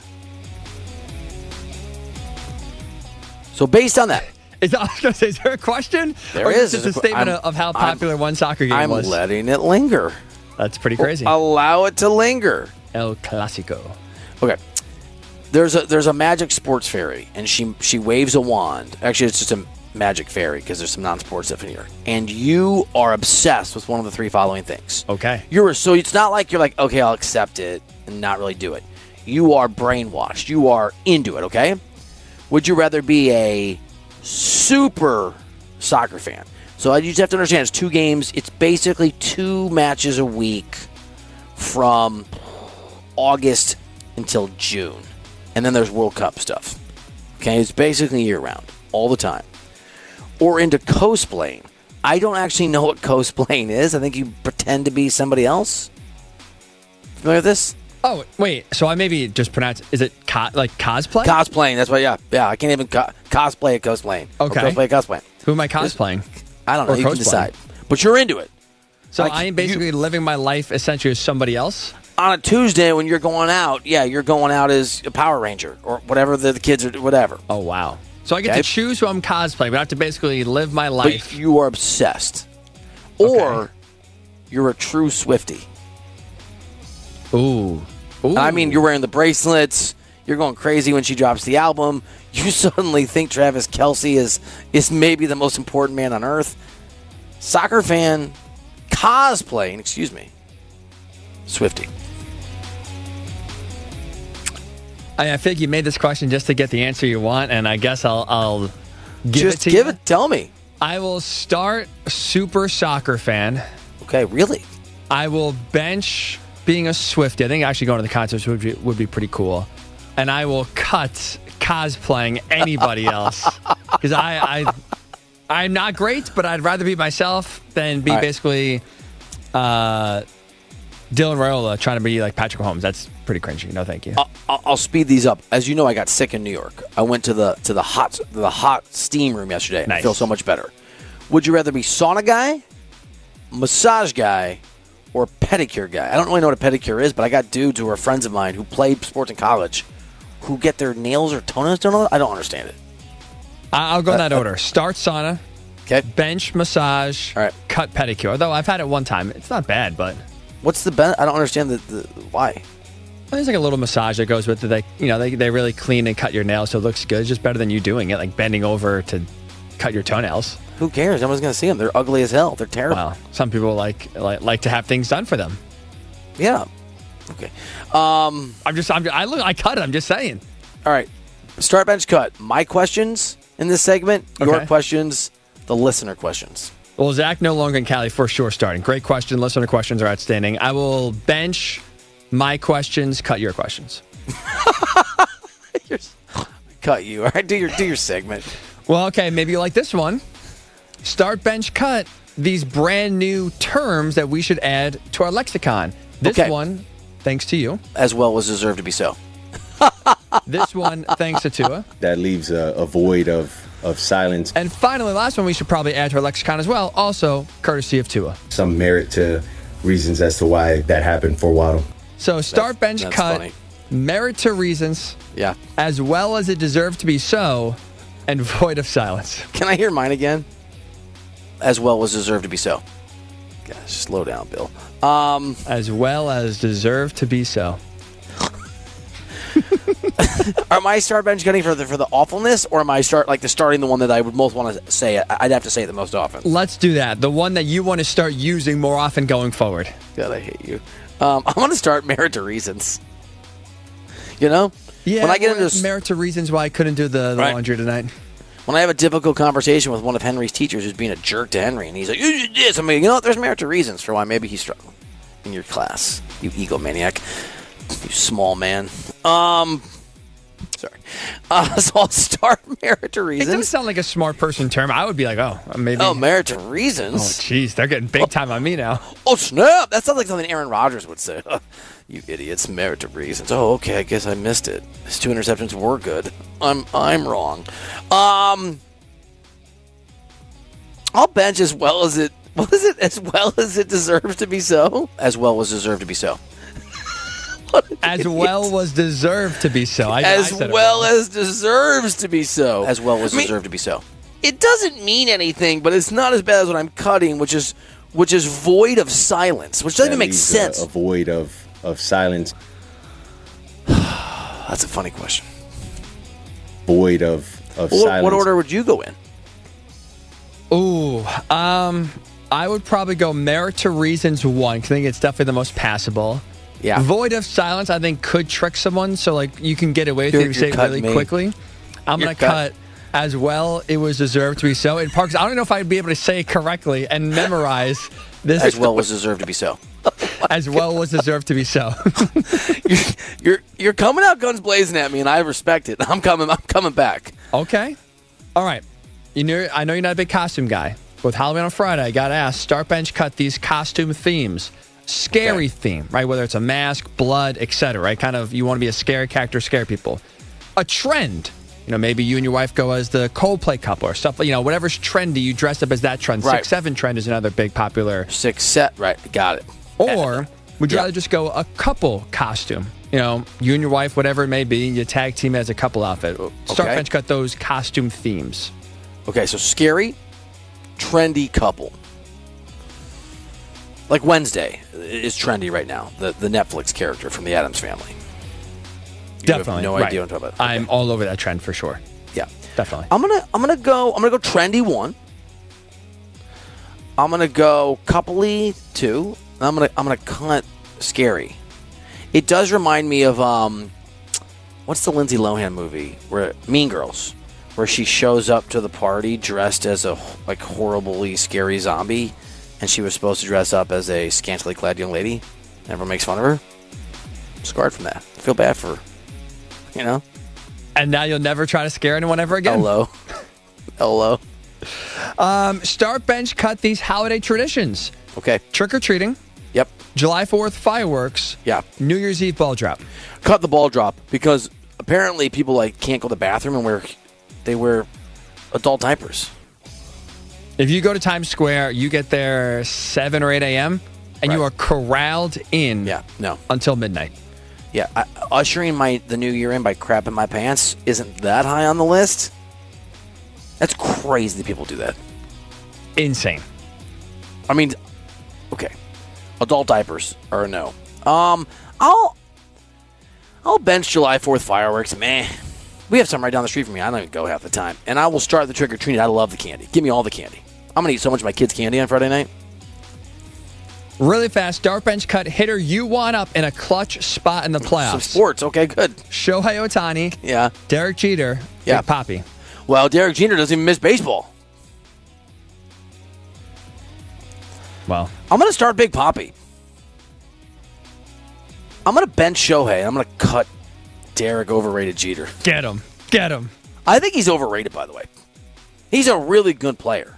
So based on that. I was going to say, is there a question? There is. It's a statement of how popular one soccer game was. I'm letting it linger. That's pretty crazy. Allow it to linger. El Clasico. Okay. There's a magic sports fairy, and she waves a wand. Actually, it's just Magic Ferry because there's some non-sports stuff in here. And you are obsessed with one of the 3 following things. Okay. So it's not like you're like, okay, I'll accept it and not really do it. You are brainwashed. You are into it, okay? Would you rather be a super soccer fan? So you just have to understand it's 2 games. It's basically 2 matches a week from August until June. And then there's World Cup stuff. Okay, it's basically year-round, all the time. Or into cosplaying. I don't actually know what cosplaying is. I think you pretend to be somebody else. Familiar with this? Oh, wait. So I maybe just pronounced, is it like cosplay? Cosplaying, that's right, yeah. Yeah, I can't even cosplay at cosplaying. Okay. Or cosplay at cosplaying. Who am I cosplaying? I don't know. You can decide. But you're into it. So I am basically living my life essentially as somebody else? On a Tuesday when you're going out, you're going out as a Power Ranger or whatever the kids are, whatever. Oh, wow. So I get to choose who I'm cosplaying, but I have to basically live my life. But you are obsessed. Or you're a true Swiftie. Ooh. I mean, you're wearing the bracelets. You're going crazy when she drops the album. You suddenly think Travis Kelce is maybe the most important man on earth. Soccer fan, cosplaying, Swiftie. I think you made this question just to get the answer you want, and I guess I'll give it to you. Just give it. Tell me. I will start super soccer fan. Okay, really? I will bench being a Swiftie. I think actually going to the concerts would be pretty cool. And I will cut cosplaying anybody else. Because I'm not great, but I'd rather be myself than be basically Dylan Raiola trying to be like Patrick Mahomes. That's pretty cringy. No, thank you. I'll speed these up. As you know, I got sick in New York. I went to the hot steam room yesterday. Nice. I feel so much better. Would you rather be sauna guy, massage guy, or pedicure guy? I don't really know what a pedicure is, but I got dudes who are friends of mine who played sports in college who get their nails or toenails done. I don't understand it. I'll go in that order. Start sauna. Okay. Bench massage. All right. Cut pedicure. Though I've had it one time. It's not bad, but what's the I don't understand the why. There's like a little massage that goes with it. They really clean and cut your nails, so it looks good. It's just better than you doing it, like bending over to cut your toenails. Who cares? No one's going to see them. They're ugly as hell. They're terrible. Well, some people like to have things done for them. Yeah. Okay. I cut it. I'm just saying. All right. Start, bench, cut. My questions in this segment. Your questions. The listener questions. Well, Zach no longer in Cali for sure starting. Great question. Listener questions are outstanding. I will bench my questions. Cut your questions. Cut you. All right. Do your segment. Well, okay. Maybe you like this one. Start, bench, cut. These brand new terms that we should add to our lexicon. This one, thanks to you. As well as deserve to be so. This one, thanks to Tua. That leaves a void of silence. And finally, last one we should probably add to our lexicon as well, also courtesy of Tua. Some merit to reasons as to why that happened for Waddle. So start, bench, cut, funny. Merit to reasons, as well as it deserved to be so, and void of silence. Can I hear mine again? As well as deserve to be so. Gosh, slow down, Bill. As well as deserve to be so. Am I start bench cutting for the awfulness, or am I starting the one that I would most want to say? I'd have to say it the most often. Let's do that. The one that you want to start using more often going forward. God, I hate you. I want to start merit to reasons. You know? Yeah, when I get into merit to reasons why I couldn't do the laundry tonight. When I have a difficult conversation with one of Henry's teachers who's being a jerk to Henry, and he's like, you did this. I mean, there's merit to reasons for why maybe he's struggling in your class. You egomaniac. You small man. Sorry. So I'll start merit to reasons. It doesn't sound like a smart person term. I would be like, maybe. Oh, merit to reasons. Oh, jeez. They're getting big time on me now. Oh, snap. That sounds like something Aaron Rodgers would say. You idiots, merit to reasons. Oh, okay. I guess I missed it. His 2 interceptions were good. I'm wrong. I'll bench as well as it. What is it? As well as it deserves to be so? As well as deserved to be so. As well was deserved to be so. As well as deserves to be so. As well as deserved to be so. It doesn't mean anything, but it's not as bad as what I'm cutting, which is void of silence, which doesn't even make sense. A void of silence. That's a funny question. Void of silence. What order would you go in? I would probably go Merit to Reasons 1, because I think it's definitely the most passable. Yeah. Void of Silence, I think, could trick someone, so like you can get away with it if you say it really quickly. I'm going to cut As Well It Was Deserved to Be So. In Parks, I don't know if I'd be able to say it correctly and memorize this. As Well Was Deserved to Be So. As Well Was Deserved to Be So. You're coming out guns blazing at me, and I respect it. I'm coming back. Okay. All right. I know you're not a big costume guy. With Halloween on Friday, I got to ask, start, bench, cut these costume themes. Scary theme, right? Whether it's a mask, blood, etc., right? Kind of, you want to be a scary character, scare people. A trend. Maybe you and your wife go as the Coldplay couple or stuff. Whatever's trendy, you dress up as that trend. Right. 6'7" trend is another big popular. 6'7", right? Got it. Or would you rather just go a couple costume? You and your wife, whatever it may be, you tag team as a couple outfit. Start, bench, cut those costume themes. Okay, so scary, trendy couple. Like Wednesday is trendy right now. The Netflix character from the Addams Family. Definitely. You have no idea what I'm talking about. Okay. I'm all over that trend for sure. Yeah, definitely. I'm gonna go trendy 1. I'm gonna go coupley 2. I'm gonna cut scary. It does remind me of what's the Lindsay Lohan movie where Mean Girls, where she shows up to the party dressed as a horribly scary zombie, and she was supposed to dress up as a scantily clad young lady. And everyone makes fun of her. I'm scarred from that. I feel bad for her. And now you'll never try to scare anyone ever again. Hello. Start, bench, cut these holiday traditions. Okay. Trick-or-treating. Yep. July 4th fireworks. Yeah. New Year's Eve ball drop. Cut the ball drop, because apparently people can't go to the bathroom and they wear adult diapers. If you go to Times Square, you get there 7 or 8 a.m. and you are corralled in until midnight. Yeah, ushering the new year in by crapping my pants isn't that high on the list. That's crazy that people do that. Insane. I mean, okay, adult diapers are a no. I'll bench July 4th fireworks. Meh. We have some right down the street from me. I don't even go half the time. And I will start the trick-or-treating. I love the candy. Give me all the candy. I'm going to eat so much of my kids' candy on Friday night. Really fast, start, bench, cut, hitter you want up in a clutch spot in the playoffs. Some sports, okay, good. Shohei Ohtani. Yeah. Derek Jeter. Yeah. Big Papi. Well, Derek Jeter doesn't even miss baseball. Well. I'm going to start Big Papi. I'm going to bench Shohei. I'm going to cut Derek overrated Jeter. Get him. Get him. I think he's overrated, by the way. He's a really good player.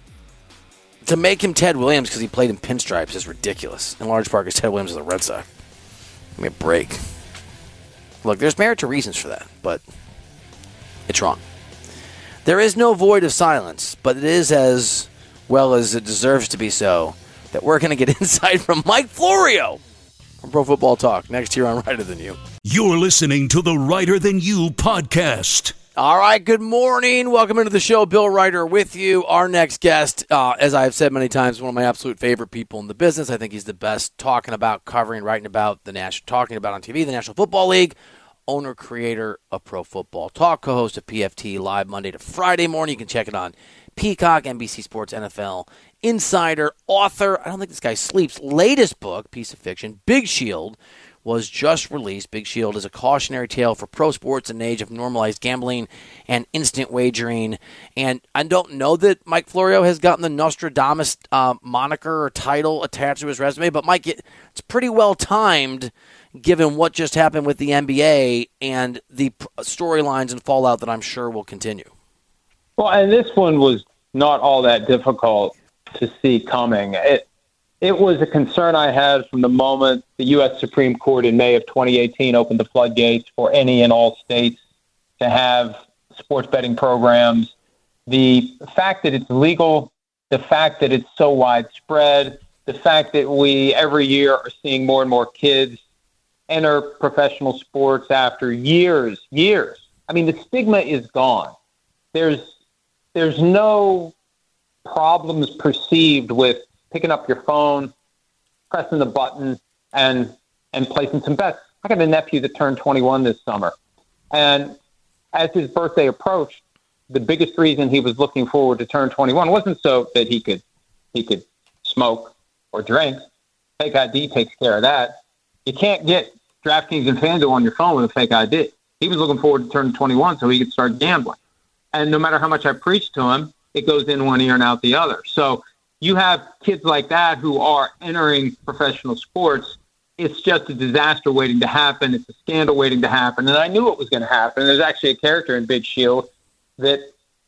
To make him Ted Williams because he played in pinstripes is ridiculous. In large part because Ted Williams is a Red Sox. Give me a break. Look, there's merit to reasons for that, but it's wrong. There is no void of silence, but it is as well as it deserves to be so that we're going to get insight from Mike Florio from Pro Football Talk next here on Righter Than You. You're listening to the Righter Than You podcast. All right, good morning. Welcome into the show. Bill Ryder with you. Our next guest, as I've said many times, one of my absolute favorite people in the business. I think he's the best talking about, covering, writing about talking about on TV, the National Football League, owner, creator of Pro Football Talk, co-host of PFT live Monday to Friday morning. You can check it on Peacock, NBC Sports, NFL Insider, author. I don't think this guy sleeps. Latest book, piece of fiction, Big Shield, was just released. Big Shield is a cautionary tale for pro sports in an age of normalized gambling and instant wagering. And I don't know that Mike Florio has gotten the Nostradamus moniker or title attached to his resume, but Mike, it's pretty well timed given what just happened with the NBA and the storylines and fallout that I'm sure will continue. Well, and this one was not all that difficult to see coming. It was a concern I had from the moment the U.S. Supreme Court in May of 2018 opened the floodgates for any and all states to have sports betting programs. The fact that it's legal, the fact that it's so widespread, the fact that we every year are seeing more and more kids enter professional sports after years. I mean, the stigma is gone. There's no problems perceived with picking up your phone, pressing the button, and placing some bets. I got a nephew that turned 21 this summer. And as his birthday approached, the biggest reason he was looking forward to turn 21 wasn't so that he could smoke or drink. Fake ID takes care of that. You can't get DraftKings and FanDuel on your phone with a fake ID. He was looking forward to turning 21 so he could start gambling. And no matter how much I preach to him, it goes in one ear and out the other. So you have kids like that who are entering professional sports. It's just a disaster waiting to happen. It's a scandal waiting to happen. And I knew it was going to happen. There's actually a character in Big Shield that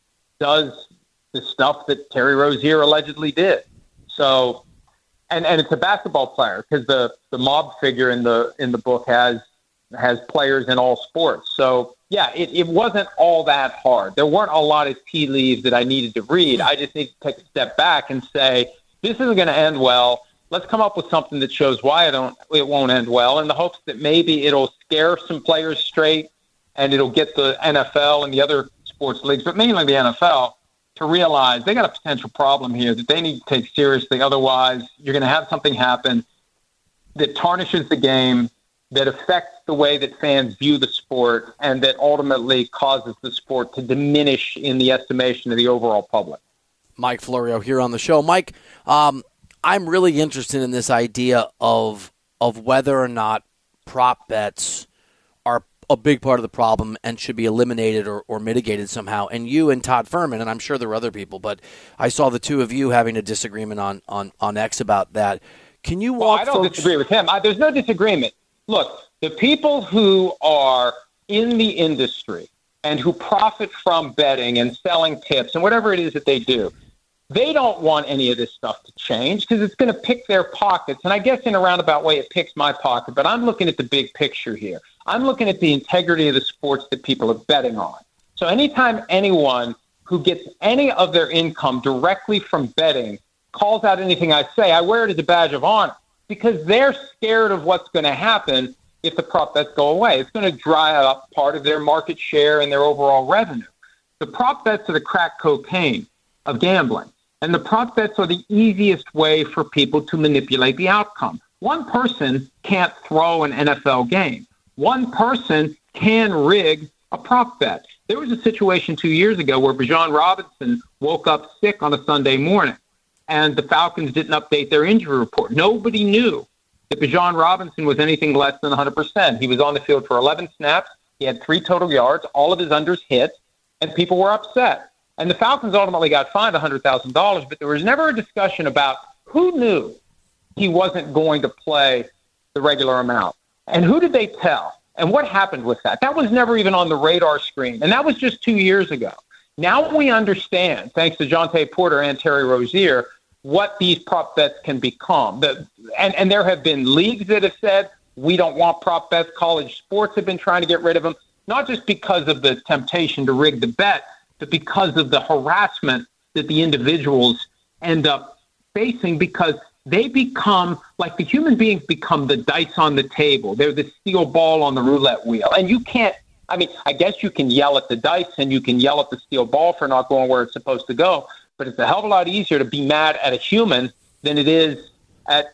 does the stuff that Terry Rozier allegedly did. So, and it's a basketball player because the mob figure in the book has players in all sports. So, yeah, it wasn't all that hard. There weren't a lot of tea leaves that I needed to read. I just need to take a step back and say, this isn't going to end well. Let's come up with something that shows why it won't end well, in the hopes that maybe it'll scare some players straight and it'll get the NFL and the other sports leagues, but mainly the NFL, to realize they got a potential problem here that they need to take seriously. Otherwise, you're going to have something happen that tarnishes the game, that affects the way that fans view the sport, and that ultimately causes the sport to diminish in the estimation of the overall public. Mike Florio here on the show. Mike, I'm really interested in this idea of whether or not prop bets are a big part of the problem and should be eliminated or mitigated somehow. And you and Todd Furman, and I'm sure there were other people, but I saw the two of you having a disagreement on X about that. Can you walk I don't disagree with him. There's no disagreement. Look, the people who are in the industry and who profit from betting and selling tips and whatever it is that they do, they don't want any of this stuff to change because it's going to pick their pockets. And I guess in a roundabout way it picks my pocket, but I'm looking at the big picture here. I'm looking at the integrity of the sports that people are betting on. So anytime anyone who gets any of their income directly from betting calls out anything I say, I wear it as a badge of honor because they're scared of what's going to happen if the prop bets go away. It's going to dry up part of their market share and their overall revenue. The prop bets are the crack cocaine of gambling. And the prop bets are the easiest way for people to manipulate the outcome. One person can't throw an NFL game. One person can rig a prop bet. There was a situation 2 years ago where Bijan Robinson woke up sick on a Sunday morning, and the Falcons didn't update their injury report. Nobody knew that Bijan Robinson was anything less than 100%. He was on the field for 11 snaps. He had 3 total yards. All of his unders hit, and people were upset. And the Falcons ultimately got fined $100,000, but there was never a discussion about who knew he wasn't going to play the regular amount. And who did they tell? And what happened with that? That was never even on the radar screen. And that was just 2 years ago. Now we understand, thanks to Jonte Porter and Terry Rozier, what these prop bets can become. And there have been leagues that have said, we don't want prop bets. College sports have been trying to get rid of them, not just because of the temptation to rig the bet, but because of the harassment that the individuals end up facing, because they become, like the human beings become the dice on the table. They're the steel ball on the roulette wheel. And you can't, I guess you can yell at the dice and you can yell at the steel ball for not going where it's supposed to go, but it's a hell of a lot easier to be mad at a human than it is at,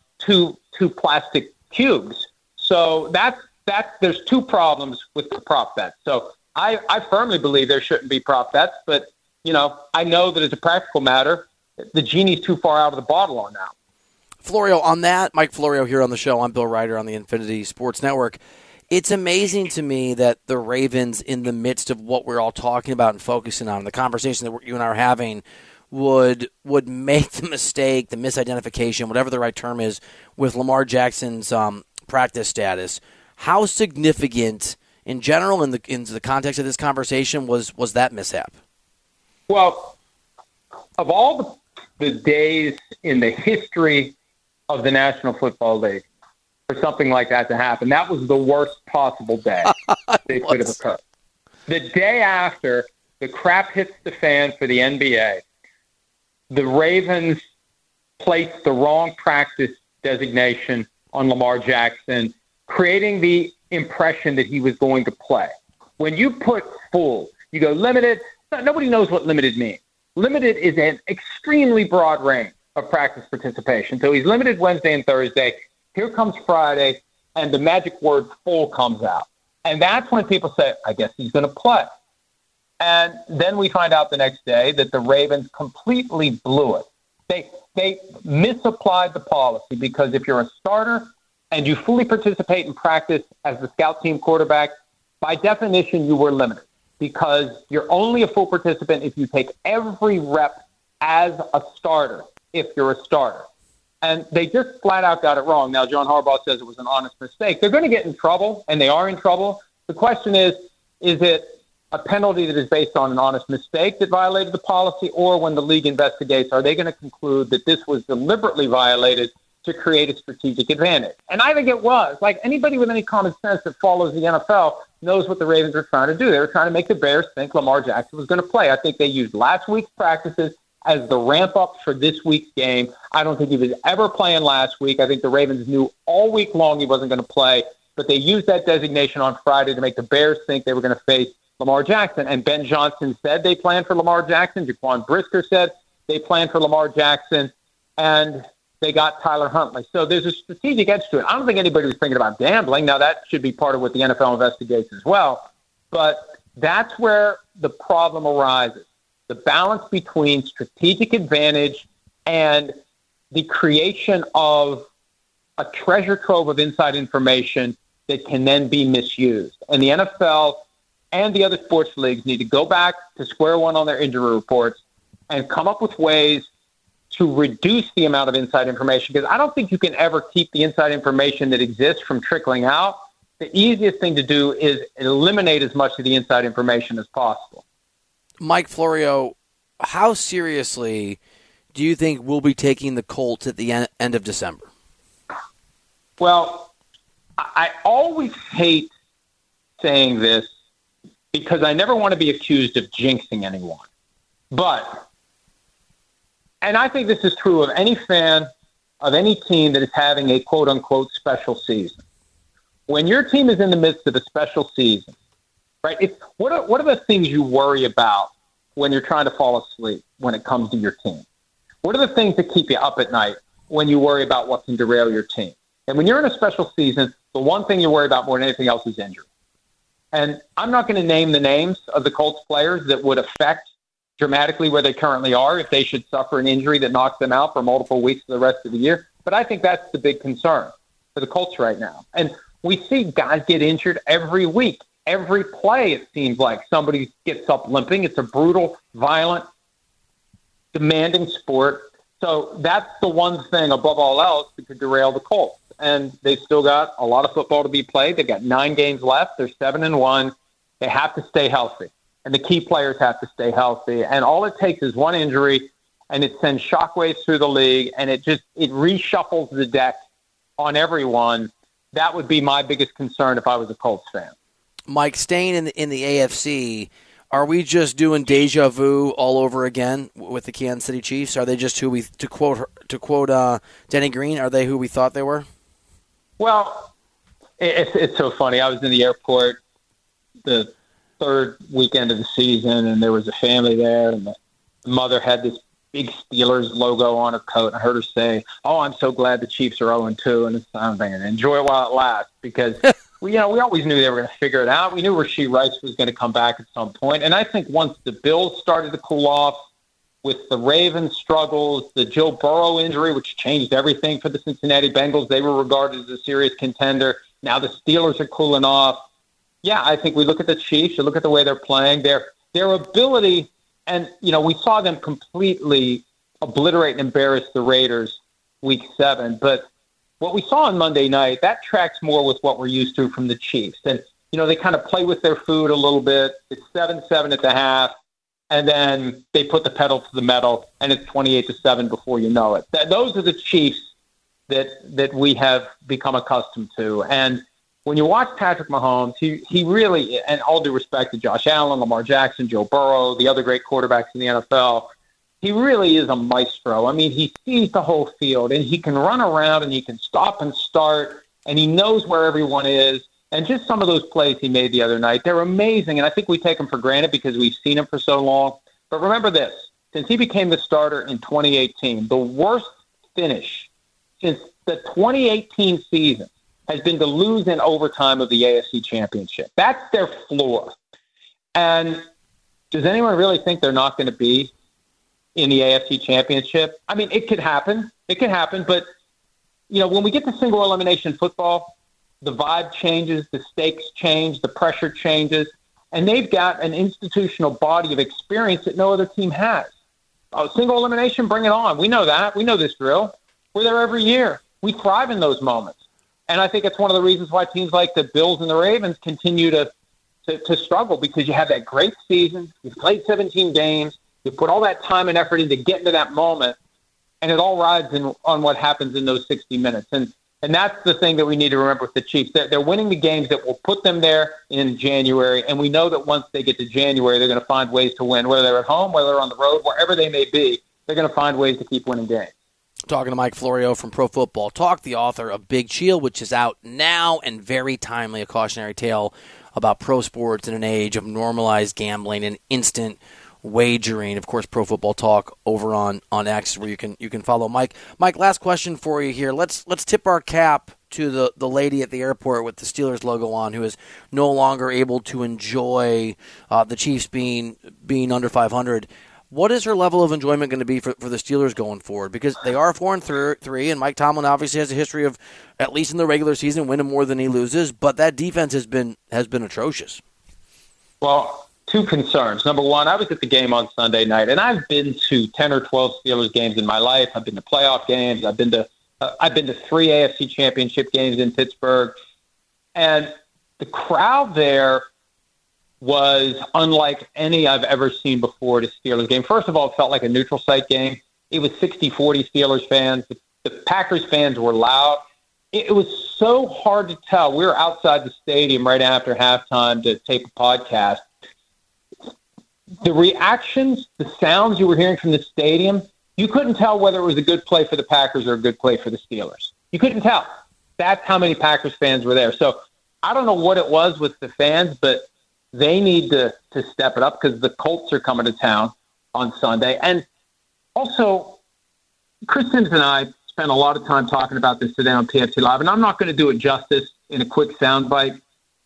two plastic cubes. So there's two problems with the prop bet. So I firmly believe there shouldn't be prop bets, but, I know that as a practical matter, the genie's too far out of the bottle on that. Florio, on that, Mike Florio here on the show. I'm Bill Ryder on the Infinity Sports Network. It's amazing to me that the Ravens, in the midst of what we're all talking about and focusing on, the conversation that you and I are having, would make the mistake, the misidentification, whatever the right term is, with Lamar Jackson's practice status. How significant, in general, in the context of this conversation, was that mishap? Well, of all the days in the history of the National Football League for something like that to happen, that was the worst possible day that could have occurred. The day after the crap hits the fan for the NBA, the Ravens placed the wrong practice designation on Lamar Jackson, creating the impression that he was going to play. When you put full, you go limited, nobody knows what limited means. Limited is an extremely broad range of practice participation. So he's limited Wednesday and Thursday. Here comes Friday, and the magic word full comes out. And that's when people say, I guess he's going to play. And then we find out the next day that the Ravens completely blew it. They misapplied the policy because if you're a starter and you fully participate in practice as the scout team quarterback, by definition, you were limited because you're only a full participant if you take every rep as a starter, if you're a starter. And they just flat out got it wrong. Now, John Harbaugh says it was an honest mistake. They're going to get in trouble, and they are in trouble. The question is it a penalty that is based on an honest mistake that violated the policy, or when the league investigates, are they going to conclude that this was deliberately violated to create a strategic advantage? And I think it was. Like, anybody with any common sense that follows the NFL knows what the Ravens were trying to do. They were trying to make the Bears think Lamar Jackson was going to play. I think they used last week's practices as the ramp-up for this week's game. I don't think he was ever playing last week. I think the Ravens knew all week long he wasn't going to play, but they used that designation on Friday to make the Bears think they were going to face Lamar Jackson. And Ben Johnson said they planned for Lamar Jackson. Jaquan Brisker said they planned for Lamar Jackson, and they got Tyler Huntley. So there's a strategic edge to it. I don't think anybody was thinking about gambling. Now, that should be part of what the NFL investigates as well. But that's where the problem arises, the balance between strategic advantage and the creation of a treasure trove of inside information that can then be misused. And the NFL and the other sports leagues need to go back to square one on their injury reports and come up with ways to reduce the amount of inside information, because I don't think you can ever keep the inside information that exists from trickling out. The easiest thing to do is eliminate as much of the inside information as possible. Mike Florio, how seriously do you think we'll be taking the Colts at the end of December? Well, I always hate saying this because I never want to be accused of jinxing anyone. But, and I think this is true of any fan of any team that is having a quote-unquote special season. When your team is in the midst of a special season, right, what are the things you worry about when you're trying to fall asleep when it comes to your team? What are the things that keep you up at night when you worry about what can derail your team? And when you're in a special season, the one thing you worry about more than anything else is injury. And I'm not going to name the names of the Colts players that would affect dramatically where they currently are if they should suffer an injury that knocks them out for multiple weeks for the rest of the year. But I think that's the big concern for the Colts right now. And we see guys get injured every week. Every play, it seems like somebody gets up limping. It's a brutal, violent, demanding sport. So that's the one thing above all else that could derail the Colts. And they've still got a lot of football to be played. They've got 9 games left. They're 7-1. They have to stay healthy. And the key players have to stay healthy. And all it takes is one injury, and it sends shockwaves through the league, and it reshuffles the deck on everyone. That would be my biggest concern if I was a Colts fan. Mike, staying in the AFC, are we just doing deja vu all over again with the Kansas City Chiefs? Are they just who we, to quote Denny Green, are they who we thought they were? Well, it's so funny. I was in the airport the third weekend of the season, and there was a family there, and the mother had this big Steelers logo on her coat. I heard her say, "Oh, I'm so glad the Chiefs are 0-2," and I'm thinking, enjoy it while it lasts, because we always knew they were going to figure it out. We knew Rashee Rice was going to come back at some point, and I think once the Bills started to cool off with the Ravens' struggles, the Joe Burrow injury, which changed everything for the Cincinnati Bengals, they were regarded as a serious contender. Now the Steelers are cooling off. Yeah, I think we look at the Chiefs, you look at the way they're playing, their ability. And, we saw them completely obliterate and embarrass the Raiders week 7. But what we saw on Monday night, that tracks more with what we're used to from the Chiefs. And, they kind of play with their food a little bit. It's 7-7 at the half, and then they put the pedal to the metal, and it's 28-7 before you know it. Those are the Chiefs that we have become accustomed to. And when you watch Patrick Mahomes, he really, and all due respect to Josh Allen, Lamar Jackson, Joe Burrow, the other great quarterbacks in the NFL, he really is a maestro. I mean, he sees the whole field, and he can run around, and he can stop and start, and he knows where everyone is. And just some of those plays he made the other night, they're amazing, and I think we take them for granted because we've seen him for so long. But remember this, since he became the starter in 2018, the worst finish since the 2018 season has been to lose in overtime of the AFC Championship. That's their floor. And does anyone really think they're not going to be in the AFC Championship? I mean, it could happen. It could happen. But, when we get to single elimination football, the vibe changes, the stakes change, the pressure changes, and they've got an institutional body of experience that no other team has. Oh, single elimination, bring it on. We know that. We know this drill. We're there every year. We thrive in those moments. And I think it's one of the reasons why teams like the Bills and the Ravens continue to struggle, because you have that great season. You've played 17 games. You put all that time and effort into getting to that moment, and it all rides on what happens in those 60 minutes. And that's the thing that we need to remember with the Chiefs. They're winning the games that will put them there in January, and we know that once they get to January, they're going to find ways to win, whether they're at home, whether they're on the road, wherever they may be. They're going to find ways to keep winning games. Talking to Mike Florio from Pro Football Talk, the author of Big Shield, which is out now and very timely, a cautionary tale about pro sports in an age of normalized gambling and instant wagering. Of course, Pro Football Talk over on X, where you can follow Mike. Mike, last question for you here. Let's tip our cap to the lady at the airport with the Steelers logo on, who is no longer able to enjoy the Chiefs being under 500. What is her level of enjoyment going to be for the Steelers going forward? Because they are 4-3, and Mike Tomlin obviously has a history of, at least in the regular season, winning more than he loses. But that defense has been atrocious. Well, two concerns. Number one, I was at the game on Sunday night, and I've been to 10 or 12 Steelers games in my life. I've been to playoff games. I've been to 3 AFC Championship games in Pittsburgh, and the crowd there was unlike any I've ever seen before at a Steelers game. First of all, it felt like a neutral site game. It was 60-40 Steelers fans. The Packers fans were loud. It was so hard to tell. We were outside the stadium right after halftime to tape a podcast. The reactions, the sounds you were hearing from the stadium, you couldn't tell whether it was a good play for the Packers or a good play for the Steelers. You couldn't tell. That's how many Packers fans were there. So I don't know what it was with the fans, but they need to step it up, because the Colts are coming to town on Sunday. And also, Chris Sims and I spent a lot of time talking about this today on PFT Live, and I'm not going to do it justice in a quick soundbite.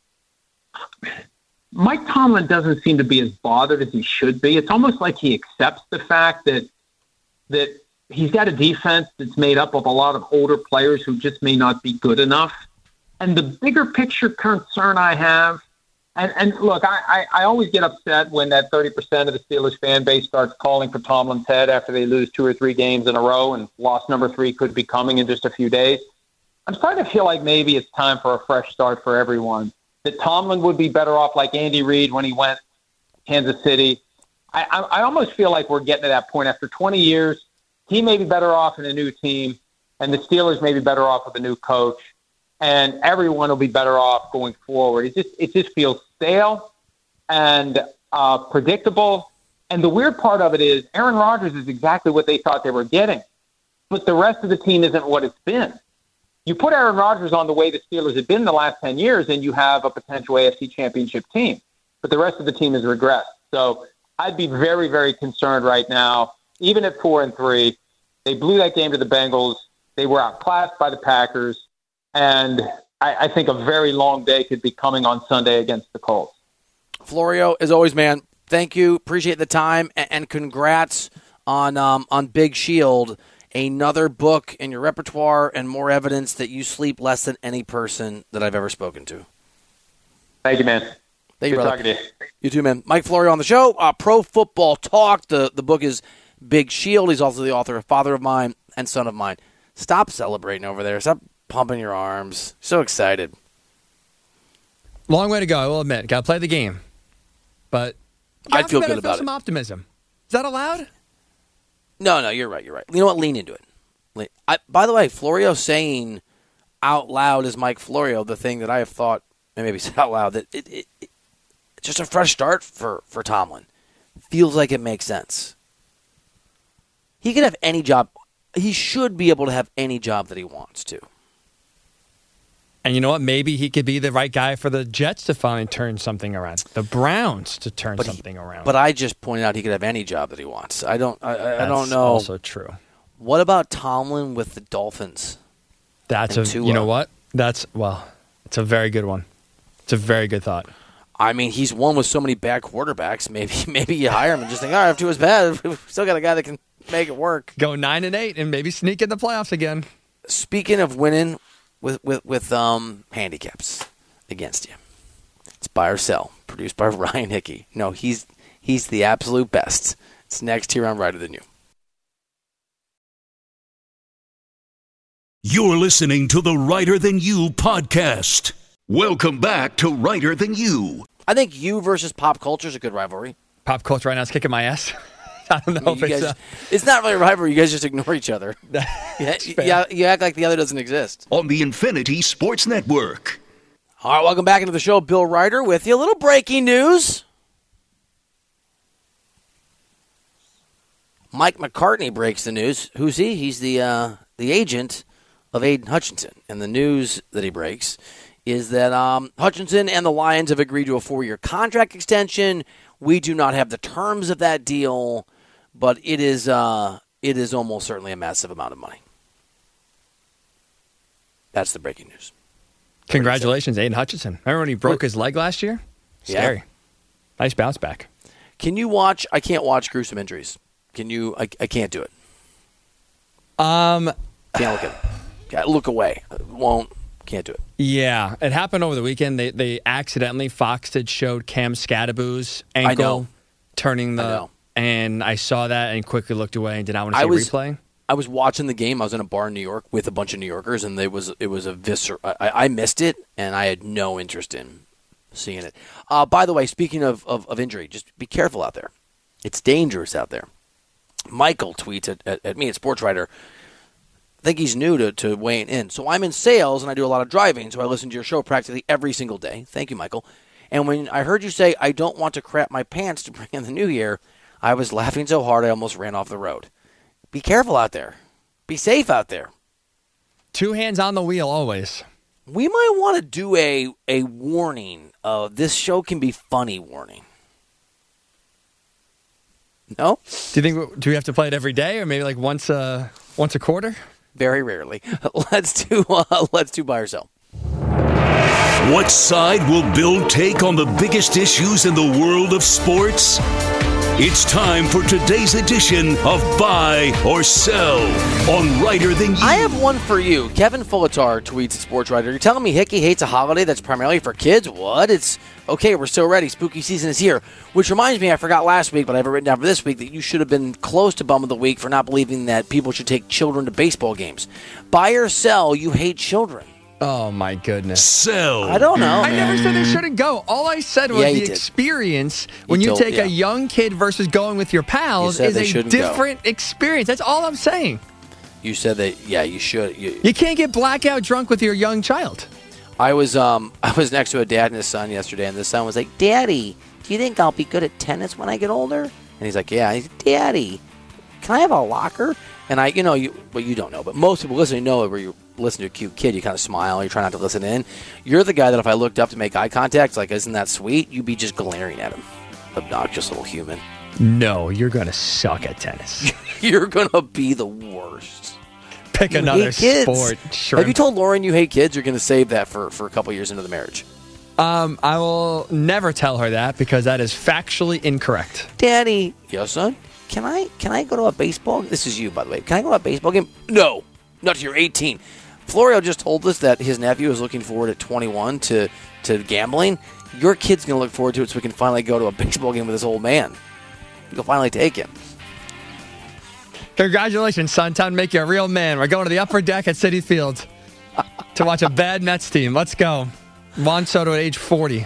Mike Tomlin doesn't seem to be as bothered as he should be. It's almost like he accepts the fact that he's got a defense that's made up of a lot of older players who just may not be good enough. And the bigger picture concern I have, and look, I always get upset when that 30% of the Steelers fan base starts calling for Tomlin's head after they lose 2 or 3 games in a row, and loss number 3 could be coming in just a few days. I'm starting to feel like maybe it's time for a fresh start for everyone, that Tomlin would be better off like Andy Reid when he went to Kansas City. I almost feel like we're getting to that point after 20 years. He may be better off in a new team, and the Steelers may be better off with a new coach, and everyone will be better off going forward. It just feels stale and predictable. And the weird part of it is Aaron Rodgers is exactly what they thought they were getting, but the rest of the team isn't what it's been. You put Aaron Rodgers on the way the Steelers have been the last 10 years, and you have a potential AFC Championship team, but the rest of the team has regressed. So I'd be very, very concerned right now, even at 4-3. They blew that game to the Bengals. They were outclassed by the Packers. And I think a very long day could be coming on Sunday against the Colts. Florio, as always, man, thank you. Appreciate the time, and congrats on Big Shield, another book in your repertoire and more evidence that you sleep less than any person that I've ever spoken to. Thank you, man. Thank you, Good brother. talking to you. You too, man. Mike Florio on the show. Pro Football Talk. The book is Big Shield. He's also the author of Father of Mine and Son of Mine. Stop celebrating over there. Stop pumping your arms. So excited. Long way to go, I will admit. Got to play the game. But I feel good about some optimism. Is that allowed? No, you're right. You know what? Lean into it. By the way, Florio saying out loud is Mike Florio, the thing that I have thought, and maybe said out loud, that it's just a fresh start for Tomlin. Feels like it makes sense. He could have any job. He should be able to have any job that he wants to. And you know what? Maybe he could be the right guy for the Jets to finally turn something around. The Browns to turn something around. But I just pointed out he could have any job that he wants. I don't know. That's also true. What about Tomlin with the Dolphins? You know what? It's a very good one. It's a very good thought. I mean, he's won with so many bad quarterbacks. Maybe you hire him and just think, all right, if two is bad, we've still got a guy that can make it work. Go 9-8 and maybe sneak in the playoffs again. Speaking of winning with handicaps against you, it's Buy or Sell, produced by Ryan Hickey. No, he's the absolute best. It's next here on Righter Than You. You're listening to the Righter Than You podcast. Welcome back to Righter Than You. I think you versus pop culture is a good rivalry. Pop culture right now is kicking my ass. I don't know if it's not really a rivalry. You guys just ignore each other. You act like the other doesn't exist. On the Infinity Sports Network. All right, welcome back into the show. Bill Ryder with you. A little breaking news. Mike McCartney breaks the news. Who's he? He's the agent of Aiden Hutchinson. And the news that he breaks is that Hutchinson and the Lions have agreed to a 4-year contract extension. We do not have the terms of that deal, but it is almost certainly a massive amount of money. That's the breaking news. Congratulations, Aiden Hutchinson. Remember when he broke his leg last year? Scary. Yeah. Nice bounce back. Can you watch? I can't watch gruesome injuries. Can you? I can't do it. Can't look at it. Look away. Won't. Can't do it. Yeah, it happened over the weekend. They accidentally, Fox had showed Cam Scadaboo's ankle turning and I saw that and quickly looked away and did not want to see a replay. I was watching the game. I was in a bar in New York with a bunch of New Yorkers, and it was a visceral. I missed it, and I had no interest in seeing it. By the way, speaking of injury, just be careful out there. It's dangerous out there. Michael tweets at me at SportsWriter. I think he's new to weighing in. So I'm in sales, and I do a lot of driving, so I listen to your show practically every single day. Thank you, Michael. And when I heard you say, I don't want to crap my pants to bring in the new year, I was laughing so hard I almost ran off the road. Be careful out there. Be safe out there. 2 hands on the wheel always. We might want to do a warning of this show can be funny warning. No? Do we have to play it every day or maybe like once a quarter? Very rarely. Let's do Buy or Sell. What side will Bill take on the biggest issues in the world of sports? It's time for today's edition of Buy or Sell on Righter Than You. I have one for you. Kevin Fullatar tweets at SportsWriter. You're telling me Hickey hates a holiday that's primarily for kids? What? It's okay, we're still ready. Spooky season is here. Which reminds me, I forgot last week, but I have it written down for this week, that you should have been close to Bum of the Week for not believing that people should take children to baseball games. Buy or sell, you hate children. Oh, my goodness. Sell. I don't know. I never said they shouldn't go. All I said was the experience when you take a young kid versus going with your pals is a different experience. That's all I'm saying. You said that, you should. You can't get blackout drunk with your young child. I was next to a dad and his son yesterday, and the son was like, Daddy, do you think I'll be good at tennis when I get older? And he's like, yeah. He's like, Daddy, can I have a locker? And you don't know, but most people listening know where you listen to a cute kid, you kind of smile, you try not to listen in. You're the guy that if I looked up to make eye contact, it's like, isn't that sweet? You'd be just glaring at him. Obnoxious little human. No, you're going to suck at tennis. You're going to be the worst. Pick another sport. Have you told Lauren you hate kids? You're going to save that for a couple years into the marriage. I will never tell her that because that is factually incorrect. Daddy. Yes, son? Can I go to a baseball? This is you, by the way. Can I go to a baseball game? No. Not till you're 18. Florio just told us that his nephew is looking forward at 21 to gambling. Your kid's going to look forward to it so we can finally go to a baseball game with this old man. You'll finally take him. Congratulations, son. Time to make you a real man. We're going to the upper deck at Citi Field to watch a bad Mets team. Let's go. Juan Soto at age 40.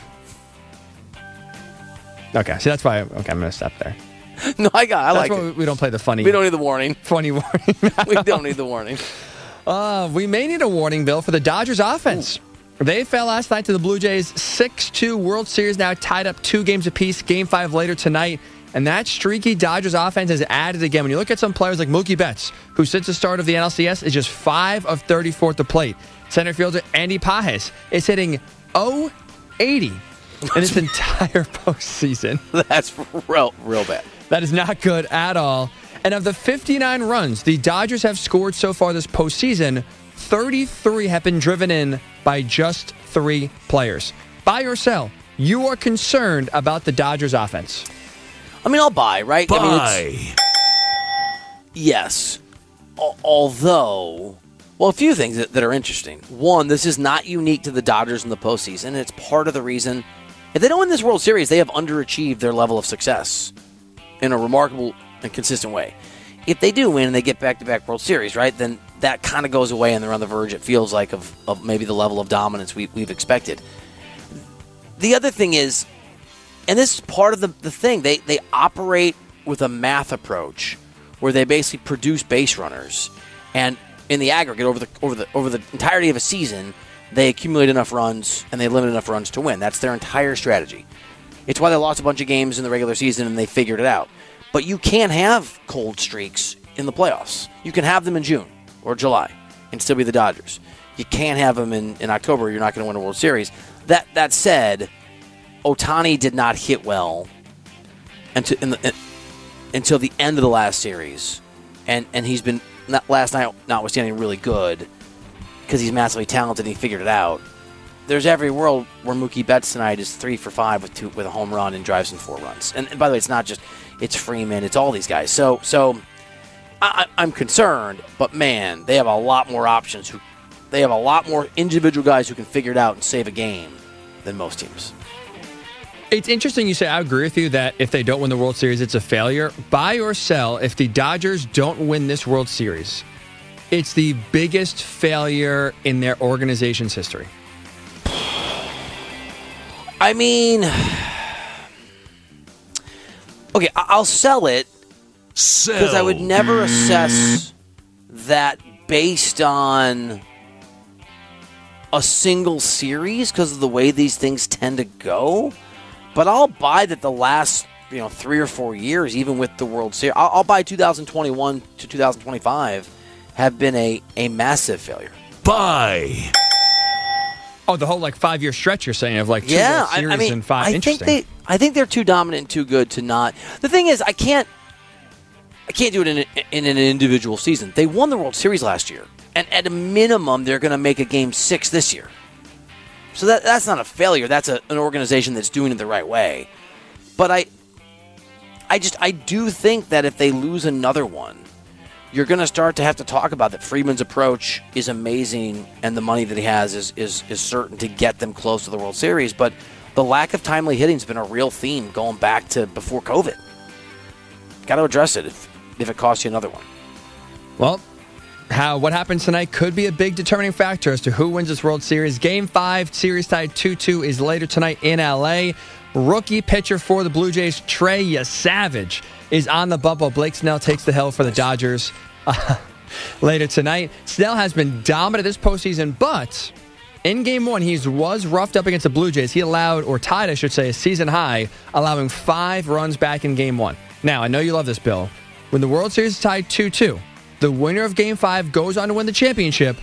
Okay, see, that's why I'm going to stop there. No, I like it. We don't play the funny. We don't need the warning. Funny warning. We don't need the warning. We may need a warning, Bill, for the Dodgers offense. Ooh. They fell last night to the Blue Jays 6-2. World Series now tied up 2 games apiece. Game 5 later tonight. And that streaky Dodgers offense has added again. When you look at some players like Mookie Betts, who since the start of the NLCS is just 5 of 34 at the plate. Center fielder Andy Pages is hitting .080 in his entire postseason. That's real bad. That is not good at all. And of the 59 runs the Dodgers have scored so far this postseason, 33 have been driven in by just 3 players. Buy or sell, you are concerned about the Dodgers offense. I mean, I'll buy, right? Buy. I mean, yes. Although, well, a few things that are interesting. One, this is not unique to the Dodgers in the postseason. And it's part of the reason, if they don't win this World Series, they have underachieved their level of success in a remarkable and consistent way. If they do win and they get back-to-back World Series, right, then that kind of goes away and they're on the verge, it feels like, of maybe the level of dominance we've expected. The other thing is, and this is part of the thing, they operate with a math approach where they basically produce base runners, and in the aggregate over the entirety of a season, they accumulate enough runs and they limit enough runs to win. That's their entire strategy. It's why they lost a bunch of games in the regular season and they figured it out. But you can't have cold streaks in the playoffs. You can have them in June or July and still be the Dodgers. You can't have them in October. You're not going to win a World Series. That said, Ohtani did not hit well until the end of the last series. And he's been, last night notwithstanding, really good because he's massively talented and he figured it out. There's every world where Mookie Betts tonight is 3 for 5 with a home run and drives in 4 runs. And by the way, it's not just, it's Freeman, it's all these guys. So I'm concerned, but man, they have a lot more options. They have a lot more individual guys who can figure it out and save a game than most teams. It's interesting you say, I agree with you that if they don't win the World Series, it's a failure. Buy or sell, if the Dodgers don't win this World Series, it's the biggest failure in their organization's history. I mean, okay, I'll sell it because I would never assess that based on a single series because of the way these things tend to go. But I'll buy that the last 3 or 4 years, even with the World Series, I'll buy 2021 to 2025 have been a massive failure. Buy. Oh, the whole 5-year stretch you're saying of 2 World Series in 5. Interesting. I think they're too dominant and too good to not. The thing is, I can't do it in an individual season. They won the World Series last year, and at a minimum, they're going to make a Game 6 this year. So that's not a failure. That's an organization that's doing it the right way. But I do think that if they lose another one, you're going to start to have to talk about that Freeman's approach is amazing and the money that he has is certain to get them close to the World Series. But the lack of timely hitting has been a real theme going back to before COVID. Got to address it if it costs you another one. Well, what happens tonight could be a big determining factor as to who wins this World Series. Game 5, series tied 2-2, is later tonight in L.A. Rookie pitcher for the Blue Jays, Trey Savage, is on the bump while Blake Snell takes the hill for the Dodgers later tonight. Snell has been dominant this postseason, but in Game 1, he was roughed up against the Blue Jays. He allowed, or tied, I should say, a season high, allowing 5 runs back in Game 1. Now, I know you love this, Bill. When the World Series is tied 2-2, the winner of Game 5 goes on to win the championship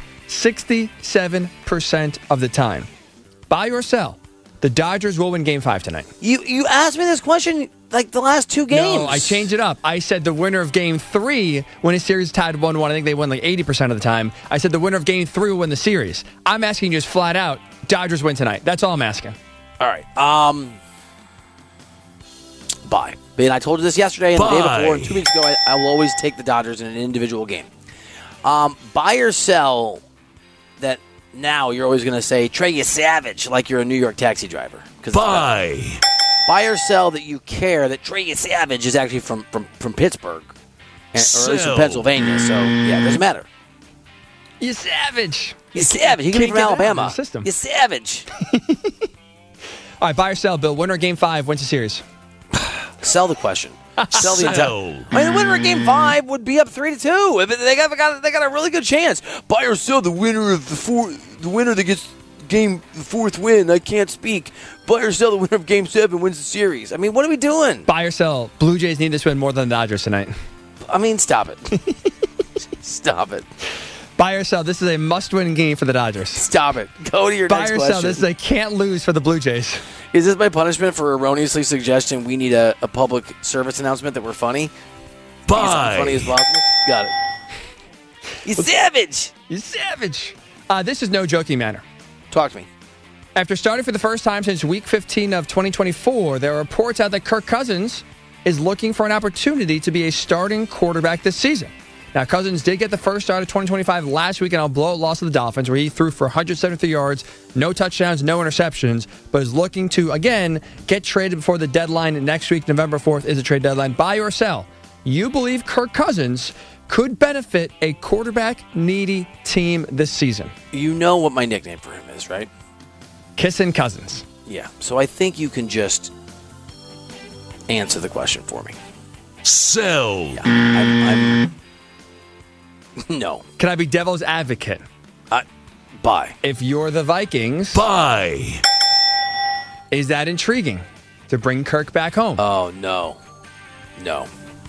67% of the time. Buy or sell, the Dodgers will win Game 5 tonight. You asked me this question the last 2 games. No, I changed it up. I said the winner of Game 3, when a series tied 1-1, I think they won 80% of the time. I said the winner of Game 3 will win the series. I'm asking you just flat out, Dodgers win tonight. That's all I'm asking. All right. Buy. And I told you this yesterday and the day before and 2 weeks ago. I will always take the Dodgers in an individual game. Buy or sell that now you're always going to say Trey Savage like you're a New York taxi driver. Buy. Buy or sell that you care that Trey Savage is actually from Pittsburgh. Or at least from Pennsylvania. So, yeah, it doesn't matter. You savage. You savage. He can be from Alabama. You savage. All right, buy or sell, Bill. Winner of Game 5 wins the series. Sell the question. Sell the entire. I mean, the winner of Game 5 would be up 3-2. They got a really good chance. Buy or sell the winner of the winner that gets the 4th win. I can't speak. Buy or sell the winner of Game 7 wins the series. I mean, what are we doing? Buy or sell. Blue Jays need this win more than the Dodgers tonight. I mean, stop it. Stop it. Buy or sell. This is a must-win game for the Dodgers. Stop it. Go to your next question. Buy or sell. This is a can't-lose for the Blue Jays. Is this my punishment for erroneously suggesting we need a public service announcement that we're funny? Buy. As funny as possible? Got it. You savage. You savage. This is no joking matter. Talk to me. After starting for the first time since Week 15 of 2024, there are reports out that Kirk Cousins is looking for an opportunity to be a starting quarterback this season. Now, Cousins did get the first start of 2025 last week in a blowout loss to the Dolphins, where he threw for 173 yards, no touchdowns, no interceptions, but is looking to, again, get traded before the deadline next week. November 4th is the trade deadline. Buy or sell? You believe Kirk Cousins could benefit a quarterback-needy team this season? You know what my nickname for him is, right? Kissin' Cousins. Yeah, so I think you can just answer the question for me. Sell. Yeah, I'm no. Can I be devil's advocate? Buy. If you're the Vikings, buy. Is that intriguing to bring Kirk back home? Oh, no. No.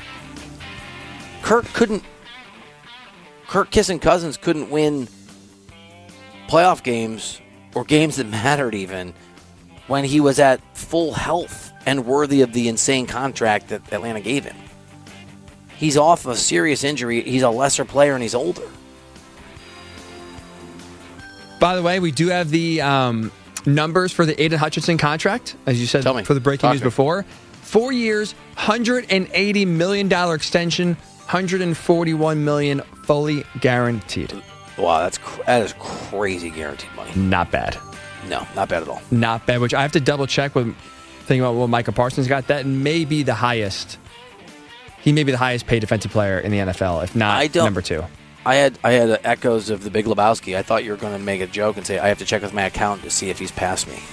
Kirk Kissin' Cousins couldn't win playoff games or games that mattered even when he was at full health and worthy of the insane contract that Atlanta gave him. He's off a serious injury. He's a lesser player and he's older. By the way, we do have the numbers for the Aiden Hutchinson contract, as you said for the breaking news before. 4 years, $180 million extension, $141 million fully guaranteed. Wow, that is crazy guaranteed money. Not bad. No, not bad at all. Not bad, which I have to double check with thinking about what Micah Parsons got. That may be the highest. He may be the highest paid defensive player in the NFL, if not number 2. I had echoes of the Big Lebowski. I thought you were going to make a joke and say, I have to check with my accountant to see if he's passed me.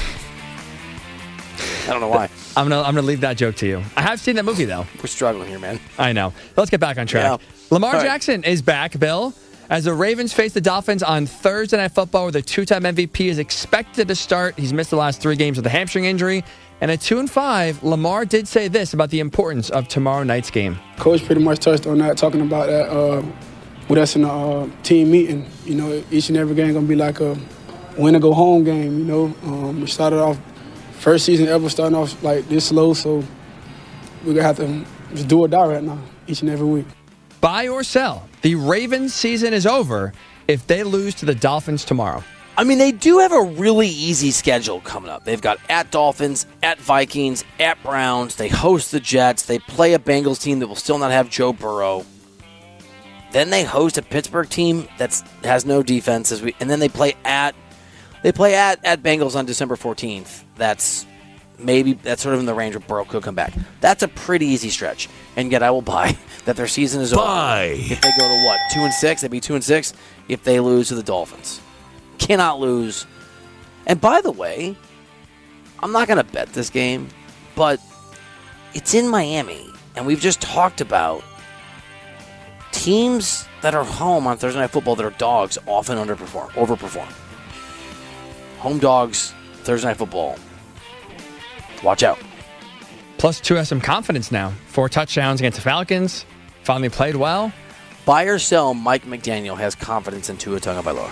I don't know why. I'm gonna leave that joke to you. I have seen that movie, though. We're struggling here, man. I know. Let's get back on track. Yeah. Lamar Jackson is back, Bill. As the Ravens face the Dolphins on Thursday Night Football, where the two-time MVP is expected to start. He's missed the last 3 games with a hamstring injury. And at 2-5, Lamar did say this about the importance of tomorrow night's game. Coach pretty much touched on that, talking about that with us in the team meeting. You know, each and every game going to be like a win-or-go-home game, you know. We started off, first season ever starting off like this slow, so we're going to have to just do or die right now, each and every week. Buy or sell? The Ravens season is over if they lose to the Dolphins tomorrow. I mean, they do have a really easy schedule coming up. They've got at Dolphins, at Vikings, at Browns. They host the Jets. They play a Bengals team that will still not have Joe Burrow. Then they host a Pittsburgh team that has no defense, and then they play at Bengals on December 14th. That's sort of in the range where Burrow could come back. That's a pretty easy stretch, and yet I will buy that their season is over if they go to 2-6. They'd be 2-6 if they lose to the Dolphins. Cannot lose. And by the way, I'm not going to bet this game, but it's in Miami, and we've just talked about teams that are home on Thursday Night Football that are dogs often overperform. Home dogs, Thursday Night Football. Watch out. Plus, Tua has some confidence now. 4 touchdowns against the Falcons. Finally played well. Buy or sell, Mike McDaniel has confidence in Tua Tagovailoa.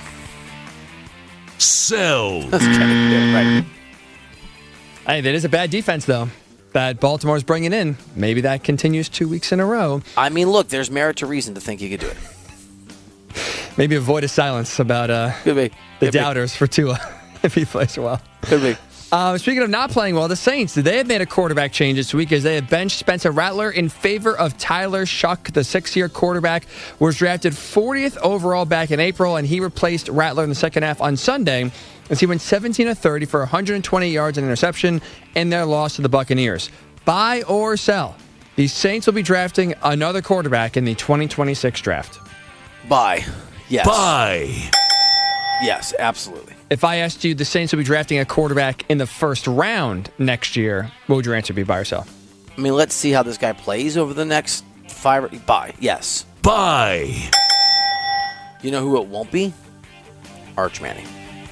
Sell. That's kind of good, right? Hey, that is a bad defense, though, that Baltimore's bringing in. Maybe that continues 2 weeks in a row. I mean, look, there's merit to reason to think he could do it. Maybe a void of silence about the doubters for Tua if he plays well. Could be. Speaking of not playing well, the Saints, they have made a quarterback change this week as they have benched Spencer Rattler in favor of Tyler Shuck. The 6-year quarterback was drafted 40th overall back in April, and he replaced Rattler in the second half on Sunday as he went 17-30 for 120 yards and interception in their loss to the Buccaneers. Buy or sell? The Saints will be drafting another quarterback in the 2026 draft. Buy. Yes. Buy. Yes, absolutely. If I asked you the Saints will be drafting a quarterback in the first round next year, what would your answer be, buy or sell? I mean, let's see how this guy plays over the next 5. Buy. Yes. Buy. You know who it won't be? Arch Manning.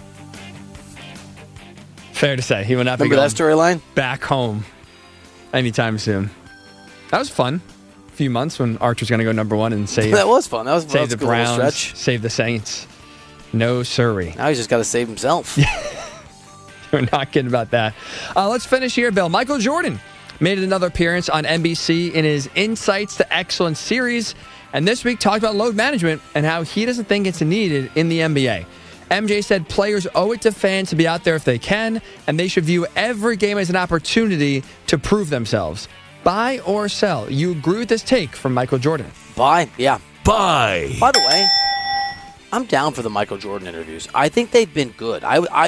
Fair to say. He will not be Remember that storyline? Back home anytime soon. That was fun. A few months when Arch was going to go number 1 and save. That was fun. That was save the cool Browns, stretch. save the Saints. No siree. Now he's just got to save himself. We're not kidding about that. Let's finish here, Bill. Michael Jordan made another appearance on NBC in his Insights to Excellence series, and this week talked about load management and how he doesn't think it's needed in the NBA. MJ said players owe it to fans to be out there if they can, and they should view every game as an opportunity to prove themselves. Buy or sell? You agree with this take from Michael Jordan? Buy, yeah. Buy. By the way, I'm down for the Michael Jordan interviews. I think they've been good.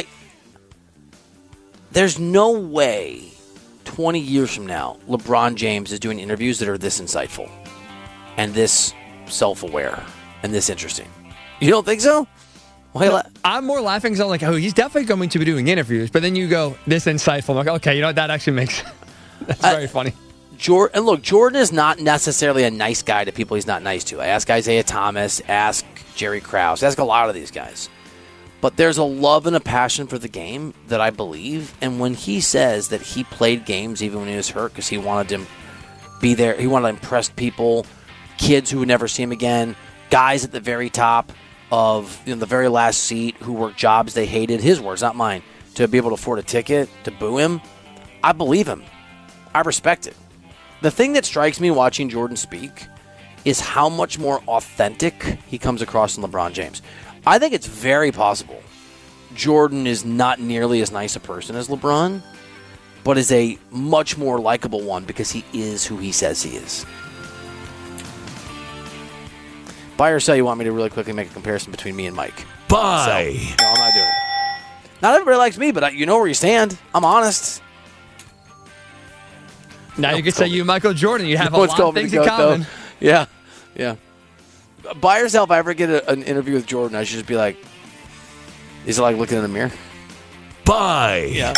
There's no way 20 years from now LeBron James is doing interviews that are this insightful and this self-aware and this interesting. You don't think so? No, I'm more laughing because I'm like, oh, he's definitely going to be doing interviews. But then you go, this insightful. I'm like, okay, you know what? That actually makes that's very funny. And look, Jordan is not necessarily a nice guy to people he's not nice to. I ask Isaiah Thomas, ask Jerry Krause, ask a lot of these guys. But there's a love and a passion for the game that I believe. And when he says that he played games even when he was hurt because he wanted to be there, he wanted to impress people, kids who would never see him again, guys at the very top of the very last seat who worked jobs they hated, his words, not mine, to be able to afford a ticket, to boo him, I believe him. I respect it. The thing that strikes me watching Jordan speak is how much more authentic he comes across than LeBron James. I think it's very possible Jordan is not nearly as nice a person as LeBron, but is a much more likable one because he is who he says he is. Buy or sell, you want me to really quickly make a comparison between me and Mike? Buy. No, I'm not doing it. Not everybody likes me, but you know where you stand. I'm honest. Now you can say you, Michael Jordan. You have a lot of things in common. Yeah. Buy or sell, if I ever get an interview with Jordan, I should just be like, is it like looking in the mirror? Buy. Yeah.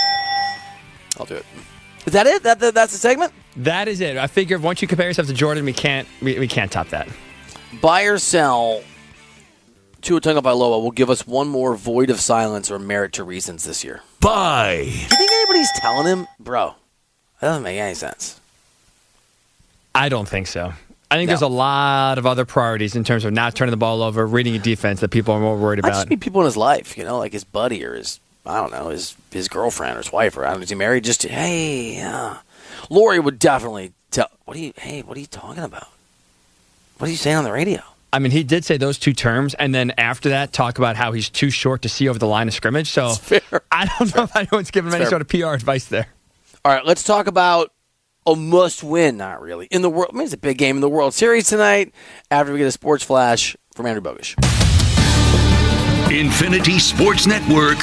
I'll do it. Is that it? That's the segment? That is it. I figure once you compare yourself to Jordan, we can't top that. Buy or sell, Tua Tagovailoa will give us one more void of silence or merit to reasons this year. Buy. Do you think anybody's telling him? Bro, that doesn't make any sense. I don't think so. I think there's a lot of other priorities in terms of not turning the ball over, reading a defense that people are more worried about. I just mean people in his life, like his buddy or his girlfriend or his wife, or I don't know, is he married? Just, Lori would definitely tell, what are you talking about? What are you saying on the radio? I mean, he did say those two terms, and then after that, talk about how he's too short to see over the line of scrimmage. So I don't know if anyone's giving him any sort of PR advice there. All right, let's talk about a must-win, not really, in the world. I mean, it's a big game in the World Series tonight after we get a sports flash from Andrew Bogusch. Infinity Sports Network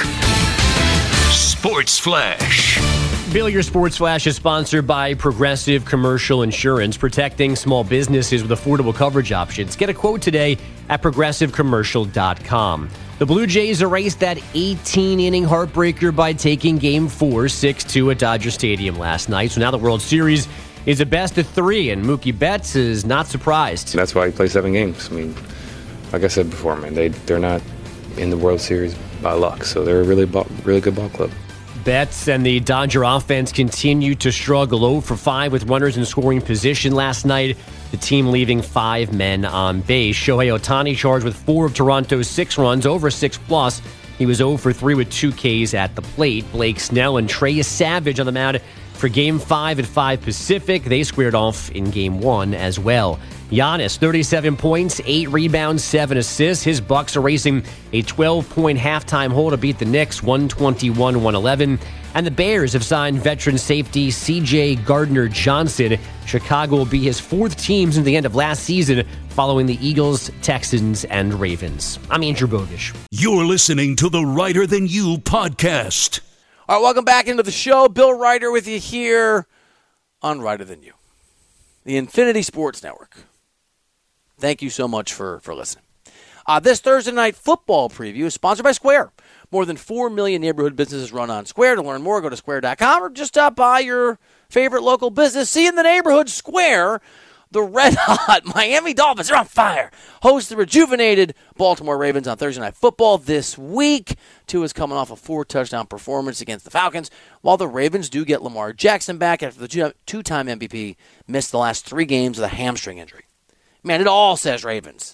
Sports Flash. Bill, your Sports Flash is sponsored by Progressive Commercial Insurance, protecting small businesses with affordable coverage options. Get a quote today at progressivecommercial.com. The Blue Jays erased that 18-inning heartbreaker by taking Game 4 6-2 at Dodger Stadium last night. So now the World Series is a best of 3, and Mookie Betts is not surprised. That's why he plays 7 games. I mean, like I said before, man, they're not in the World Series by luck, so they're a really good ball club. Betts and the Dodger offense continue to struggle. 0 for 5 with runners in scoring position last night. The team leaving 5 men on base. Shohei Ohtani charged with 4 of Toronto's 6 runs, over 6+. He was 0 for 3 with 2 Ks at the plate. Blake Snell and Trey Savage on the mound for Game 5 at 5 Pacific. They squared off in Game 1 as well. Giannis, 37 points, 8 rebounds, 7 assists. His Bucks are racing a 12-point halftime hole to beat the Knicks, 121-111. And the Bears have signed veteran safety C.J. Gardner-Johnson. Chicago will be his 4th team since the end of last season, following the Eagles, Texans, and Ravens. I'm Andrew Bogusch. You're listening to the Writer Than You podcast. All right, welcome back into the show. Bill Ryder with you here on Writer Than You, the Infinity Sports Network. Thank you so much for listening. This Thursday night football preview is sponsored by Square. More than 4 million neighborhood businesses run on Square. To learn more, go to square.com or just stop by your favorite local business. See you in the neighborhood. Square, the red-hot Miami Dolphins are on fire. Host the rejuvenated Baltimore Ravens on Thursday Night Football this week. Tua is coming off a 4-touchdown performance against the Falcons, while the Ravens do get Lamar Jackson back after the two-time MVP missed the last 3 games with a hamstring injury. Man, it all says Ravens.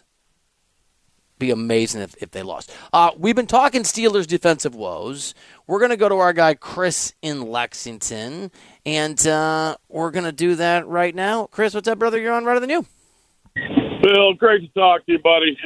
Be amazing if they lost. We've been talking Steelers defensive woes. We're going to go to our guy Chris in Lexington, and we're going to do that right now. Chris, what's up, brother? You're on Writer Than You. Bill, great to talk to you, buddy.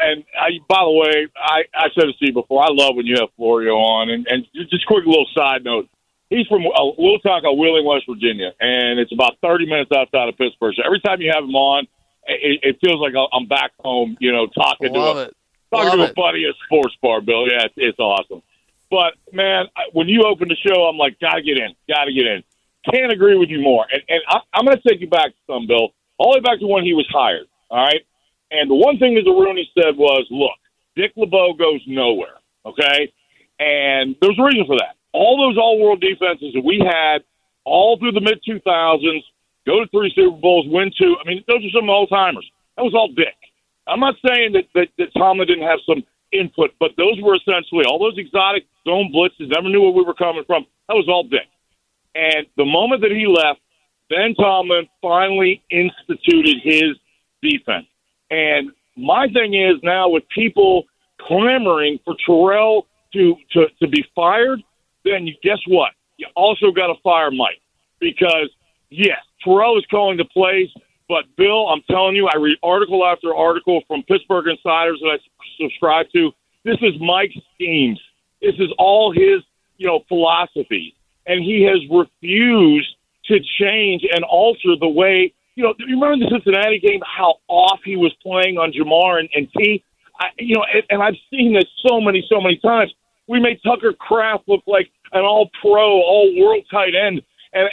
By the way, I said it to you before. I love when you have Florio on. And just quick little side note. He's from Wiltaka, Wheeling, West Virginia, and it's about 30 minutes outside of Pittsburgh. So every time you have him on, it feels like I'm back home, talking to a buddy at Sports Bar, Bill. Yeah, it's awesome. But, man, when you open the show, I'm like, got to get in. Can't agree with you more. And I'm going to take you back to some, Bill, all the way back to when he was hired, all right? And the one thing that Rooney said was, look, Dick LeBeau goes nowhere, okay? And there's a reason for that. All those all-world defenses that we had all through the mid-2000s, go to 3 Super Bowls, win 2. I mean, those are some old-timers. That was all Dick. I'm not saying that Tomlin didn't have some input, but those were essentially all those exotic zone blitzes, never knew where we were coming from. That was all Dick. And the moment that he left, Ben Tomlin finally instituted his defense. And my thing is now with people clamoring for Terrell to be fired, then guess what? You also got to fire Mike. Because, yes, Terrell is calling the plays, but, Bill, I'm telling you, I read article after article from Pittsburgh insiders that I subscribe to. This is Mike's schemes. This is all his, philosophies. And he has refused to change and alter the way, you remember the Cincinnati game, how off he was playing on Jamar and T? And I've seen this so many times. We made Tucker Kraft look like an all-pro, all-world tight end, and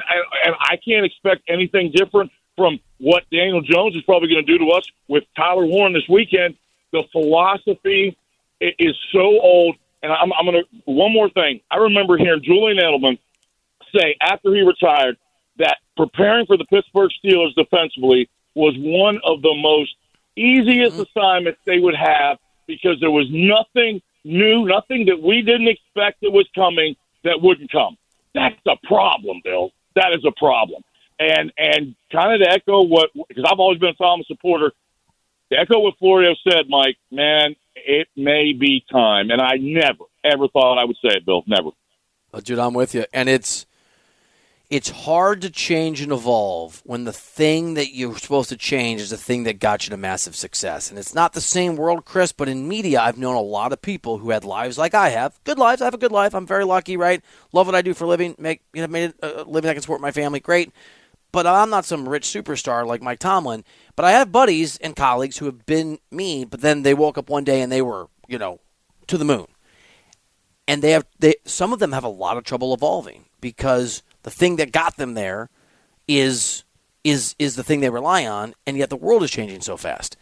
I can't expect anything different from what Daniel Jones is probably going to do to us with Tyler Warren this weekend. The philosophy is so old, and I'm going to – one more thing. I remember hearing Julian Edelman say after he retired that preparing for the Pittsburgh Steelers defensively was one of the most easiest assignments they would have because there was nothing new, nothing that we didn't expect that was coming that wouldn't come. That's a problem, Bill. That is a problem. And kind of to echo what, because I've always been a Thomas supporter, to echo what Florio said, Mike, man, it may be time. And I never, ever thought I would say it, Bill. Never. Well, dude, I'm with you. And it's hard to change and evolve when the thing that you're supposed to change is the thing that got you to massive success. And it's not the same world, Chris, but in media, I've known a lot of people who had lives like I have. Good lives. I have a good life. I'm very lucky, right? Love what I do for a living. Made a living I can support my family. Great. But I'm not some rich superstar like Mike Tomlin. But I have buddies and colleagues who have been me, but then they woke up one day and they were, to the moon. And some of them have a lot of trouble evolving because the thing that got them there is the thing they rely on, and yet the world is changing so fast.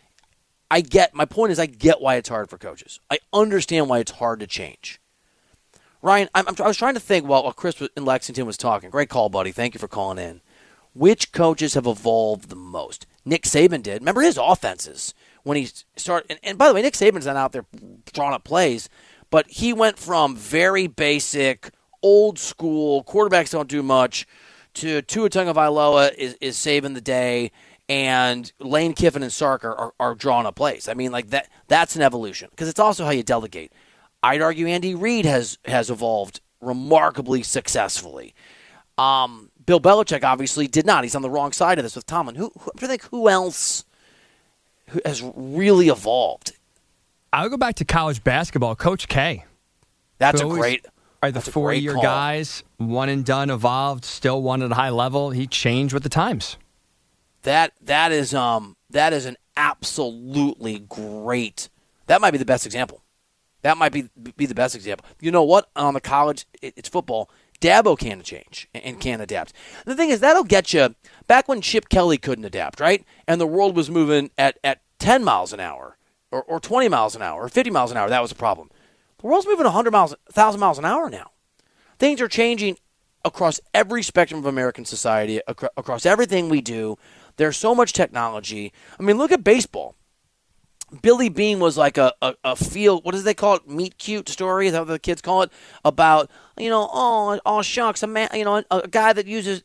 My point is I get why it's hard for coaches. I understand why it's hard to change. Ryan, I was trying to think while Chris in Lexington was talking. Great call, buddy. Thank you for calling in. Which coaches have evolved the most? Nick Saban did. Remember his offenses when he started. And by the way, Nick Saban's not out there drawing up plays, but he went from very basic, old school, quarterbacks don't do much, to Tua Tagovailoa is saving the day, and Lane Kiffin and Sark are drawing up plays. I mean, like that's an evolution because it's also how you delegate. I'd argue Andy Reid has evolved remarkably successfully. Bill Belichick obviously did not. He's on the wrong side of this with Tomlin. Who else has really evolved? I would go back to college basketball. Coach K. That's a great. Are the 4-year guys, one and done, evolved, still won at a high level? He changed with the times. That is an absolutely great. That might be the best example. That might be the best example. You know what? On the college, it's football. Dabo can change and can adapt. The thing is, that'll get you back when Chip Kelly couldn't adapt, right? And the world was moving at 10 miles an hour or 20 miles an hour or 50 miles an hour. That was a problem. The world's moving 1,000 miles an hour now. Things are changing across every spectrum of American society, across everything we do. There's so much technology. I mean, look at baseball. Billy Beane was like a field, what do they call it, meet cute story, is that what the kids call it, about, shucks, a man, a guy that uses,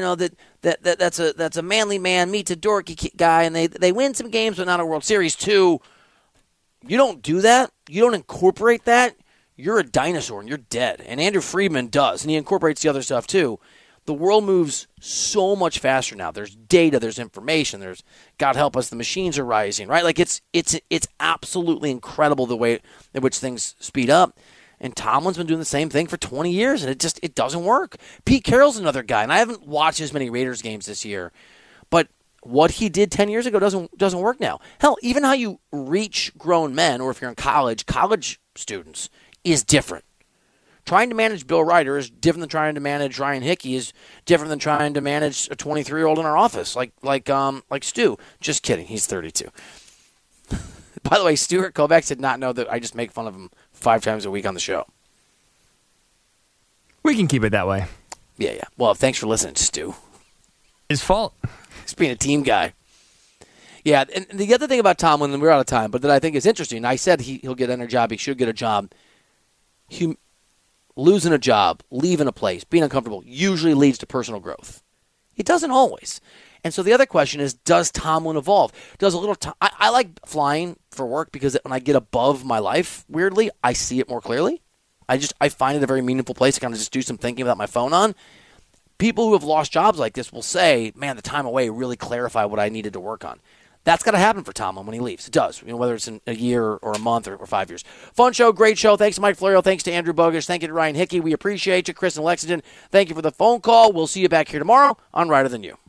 that's a manly man meets a dorky guy, and they win some games, but not a World Series too. You don't do that. You don't incorporate that. You're a dinosaur and you're dead. And Andrew Friedman does, and he incorporates the other stuff too. The world moves so much faster now. There's data, there's information, there's, God help us, the machines are rising, right? Like it's absolutely incredible the way in which things speed up. And Tomlin's been doing the same thing for 20 years, and it doesn't work. Pete Carroll's another guy, and I haven't watched as many Raiders games this year, but what he did 10 years ago doesn't work now. Hell, even how you reach grown men, or if you're in college students, is different. Trying to manage Bill Ryder is different than trying to manage Ryan Hickey, is different than trying to manage a 23-year-old in our office, like Stu. Just kidding, he's 32. By the way, Stuart Kovacs did not know that I just make fun of him 5 times a week on the show. We can keep it that way. Yeah. Well, thanks for listening, Stu. His fault. He's being a team guy. Yeah, and the other thing about Tomlin, and we're out of time, but that I think is interesting, I said he'll get another job, he should get a job. Losing a job, leaving a place, being uncomfortable usually leads to personal growth. It doesn't always. And so the other question is, does Tomlin evolve? I like flying for work because when I get above my life, weirdly, I see it more clearly. I find it a very meaningful place to kind of just do some thinking without my phone on. People who have lost jobs like this will say, man, the time away really clarified what I needed to work on. That's got to happen for Tomlin when he leaves. It does, whether it's in a year or a month or 5 years. Fun show, great show. Thanks to Mike Florio. Thanks to Andrew Bogusch. Thank you to Ryan Hickey. We appreciate you. Chris in Lexington, thank you for the phone call. We'll see you back here tomorrow on Righter Than You.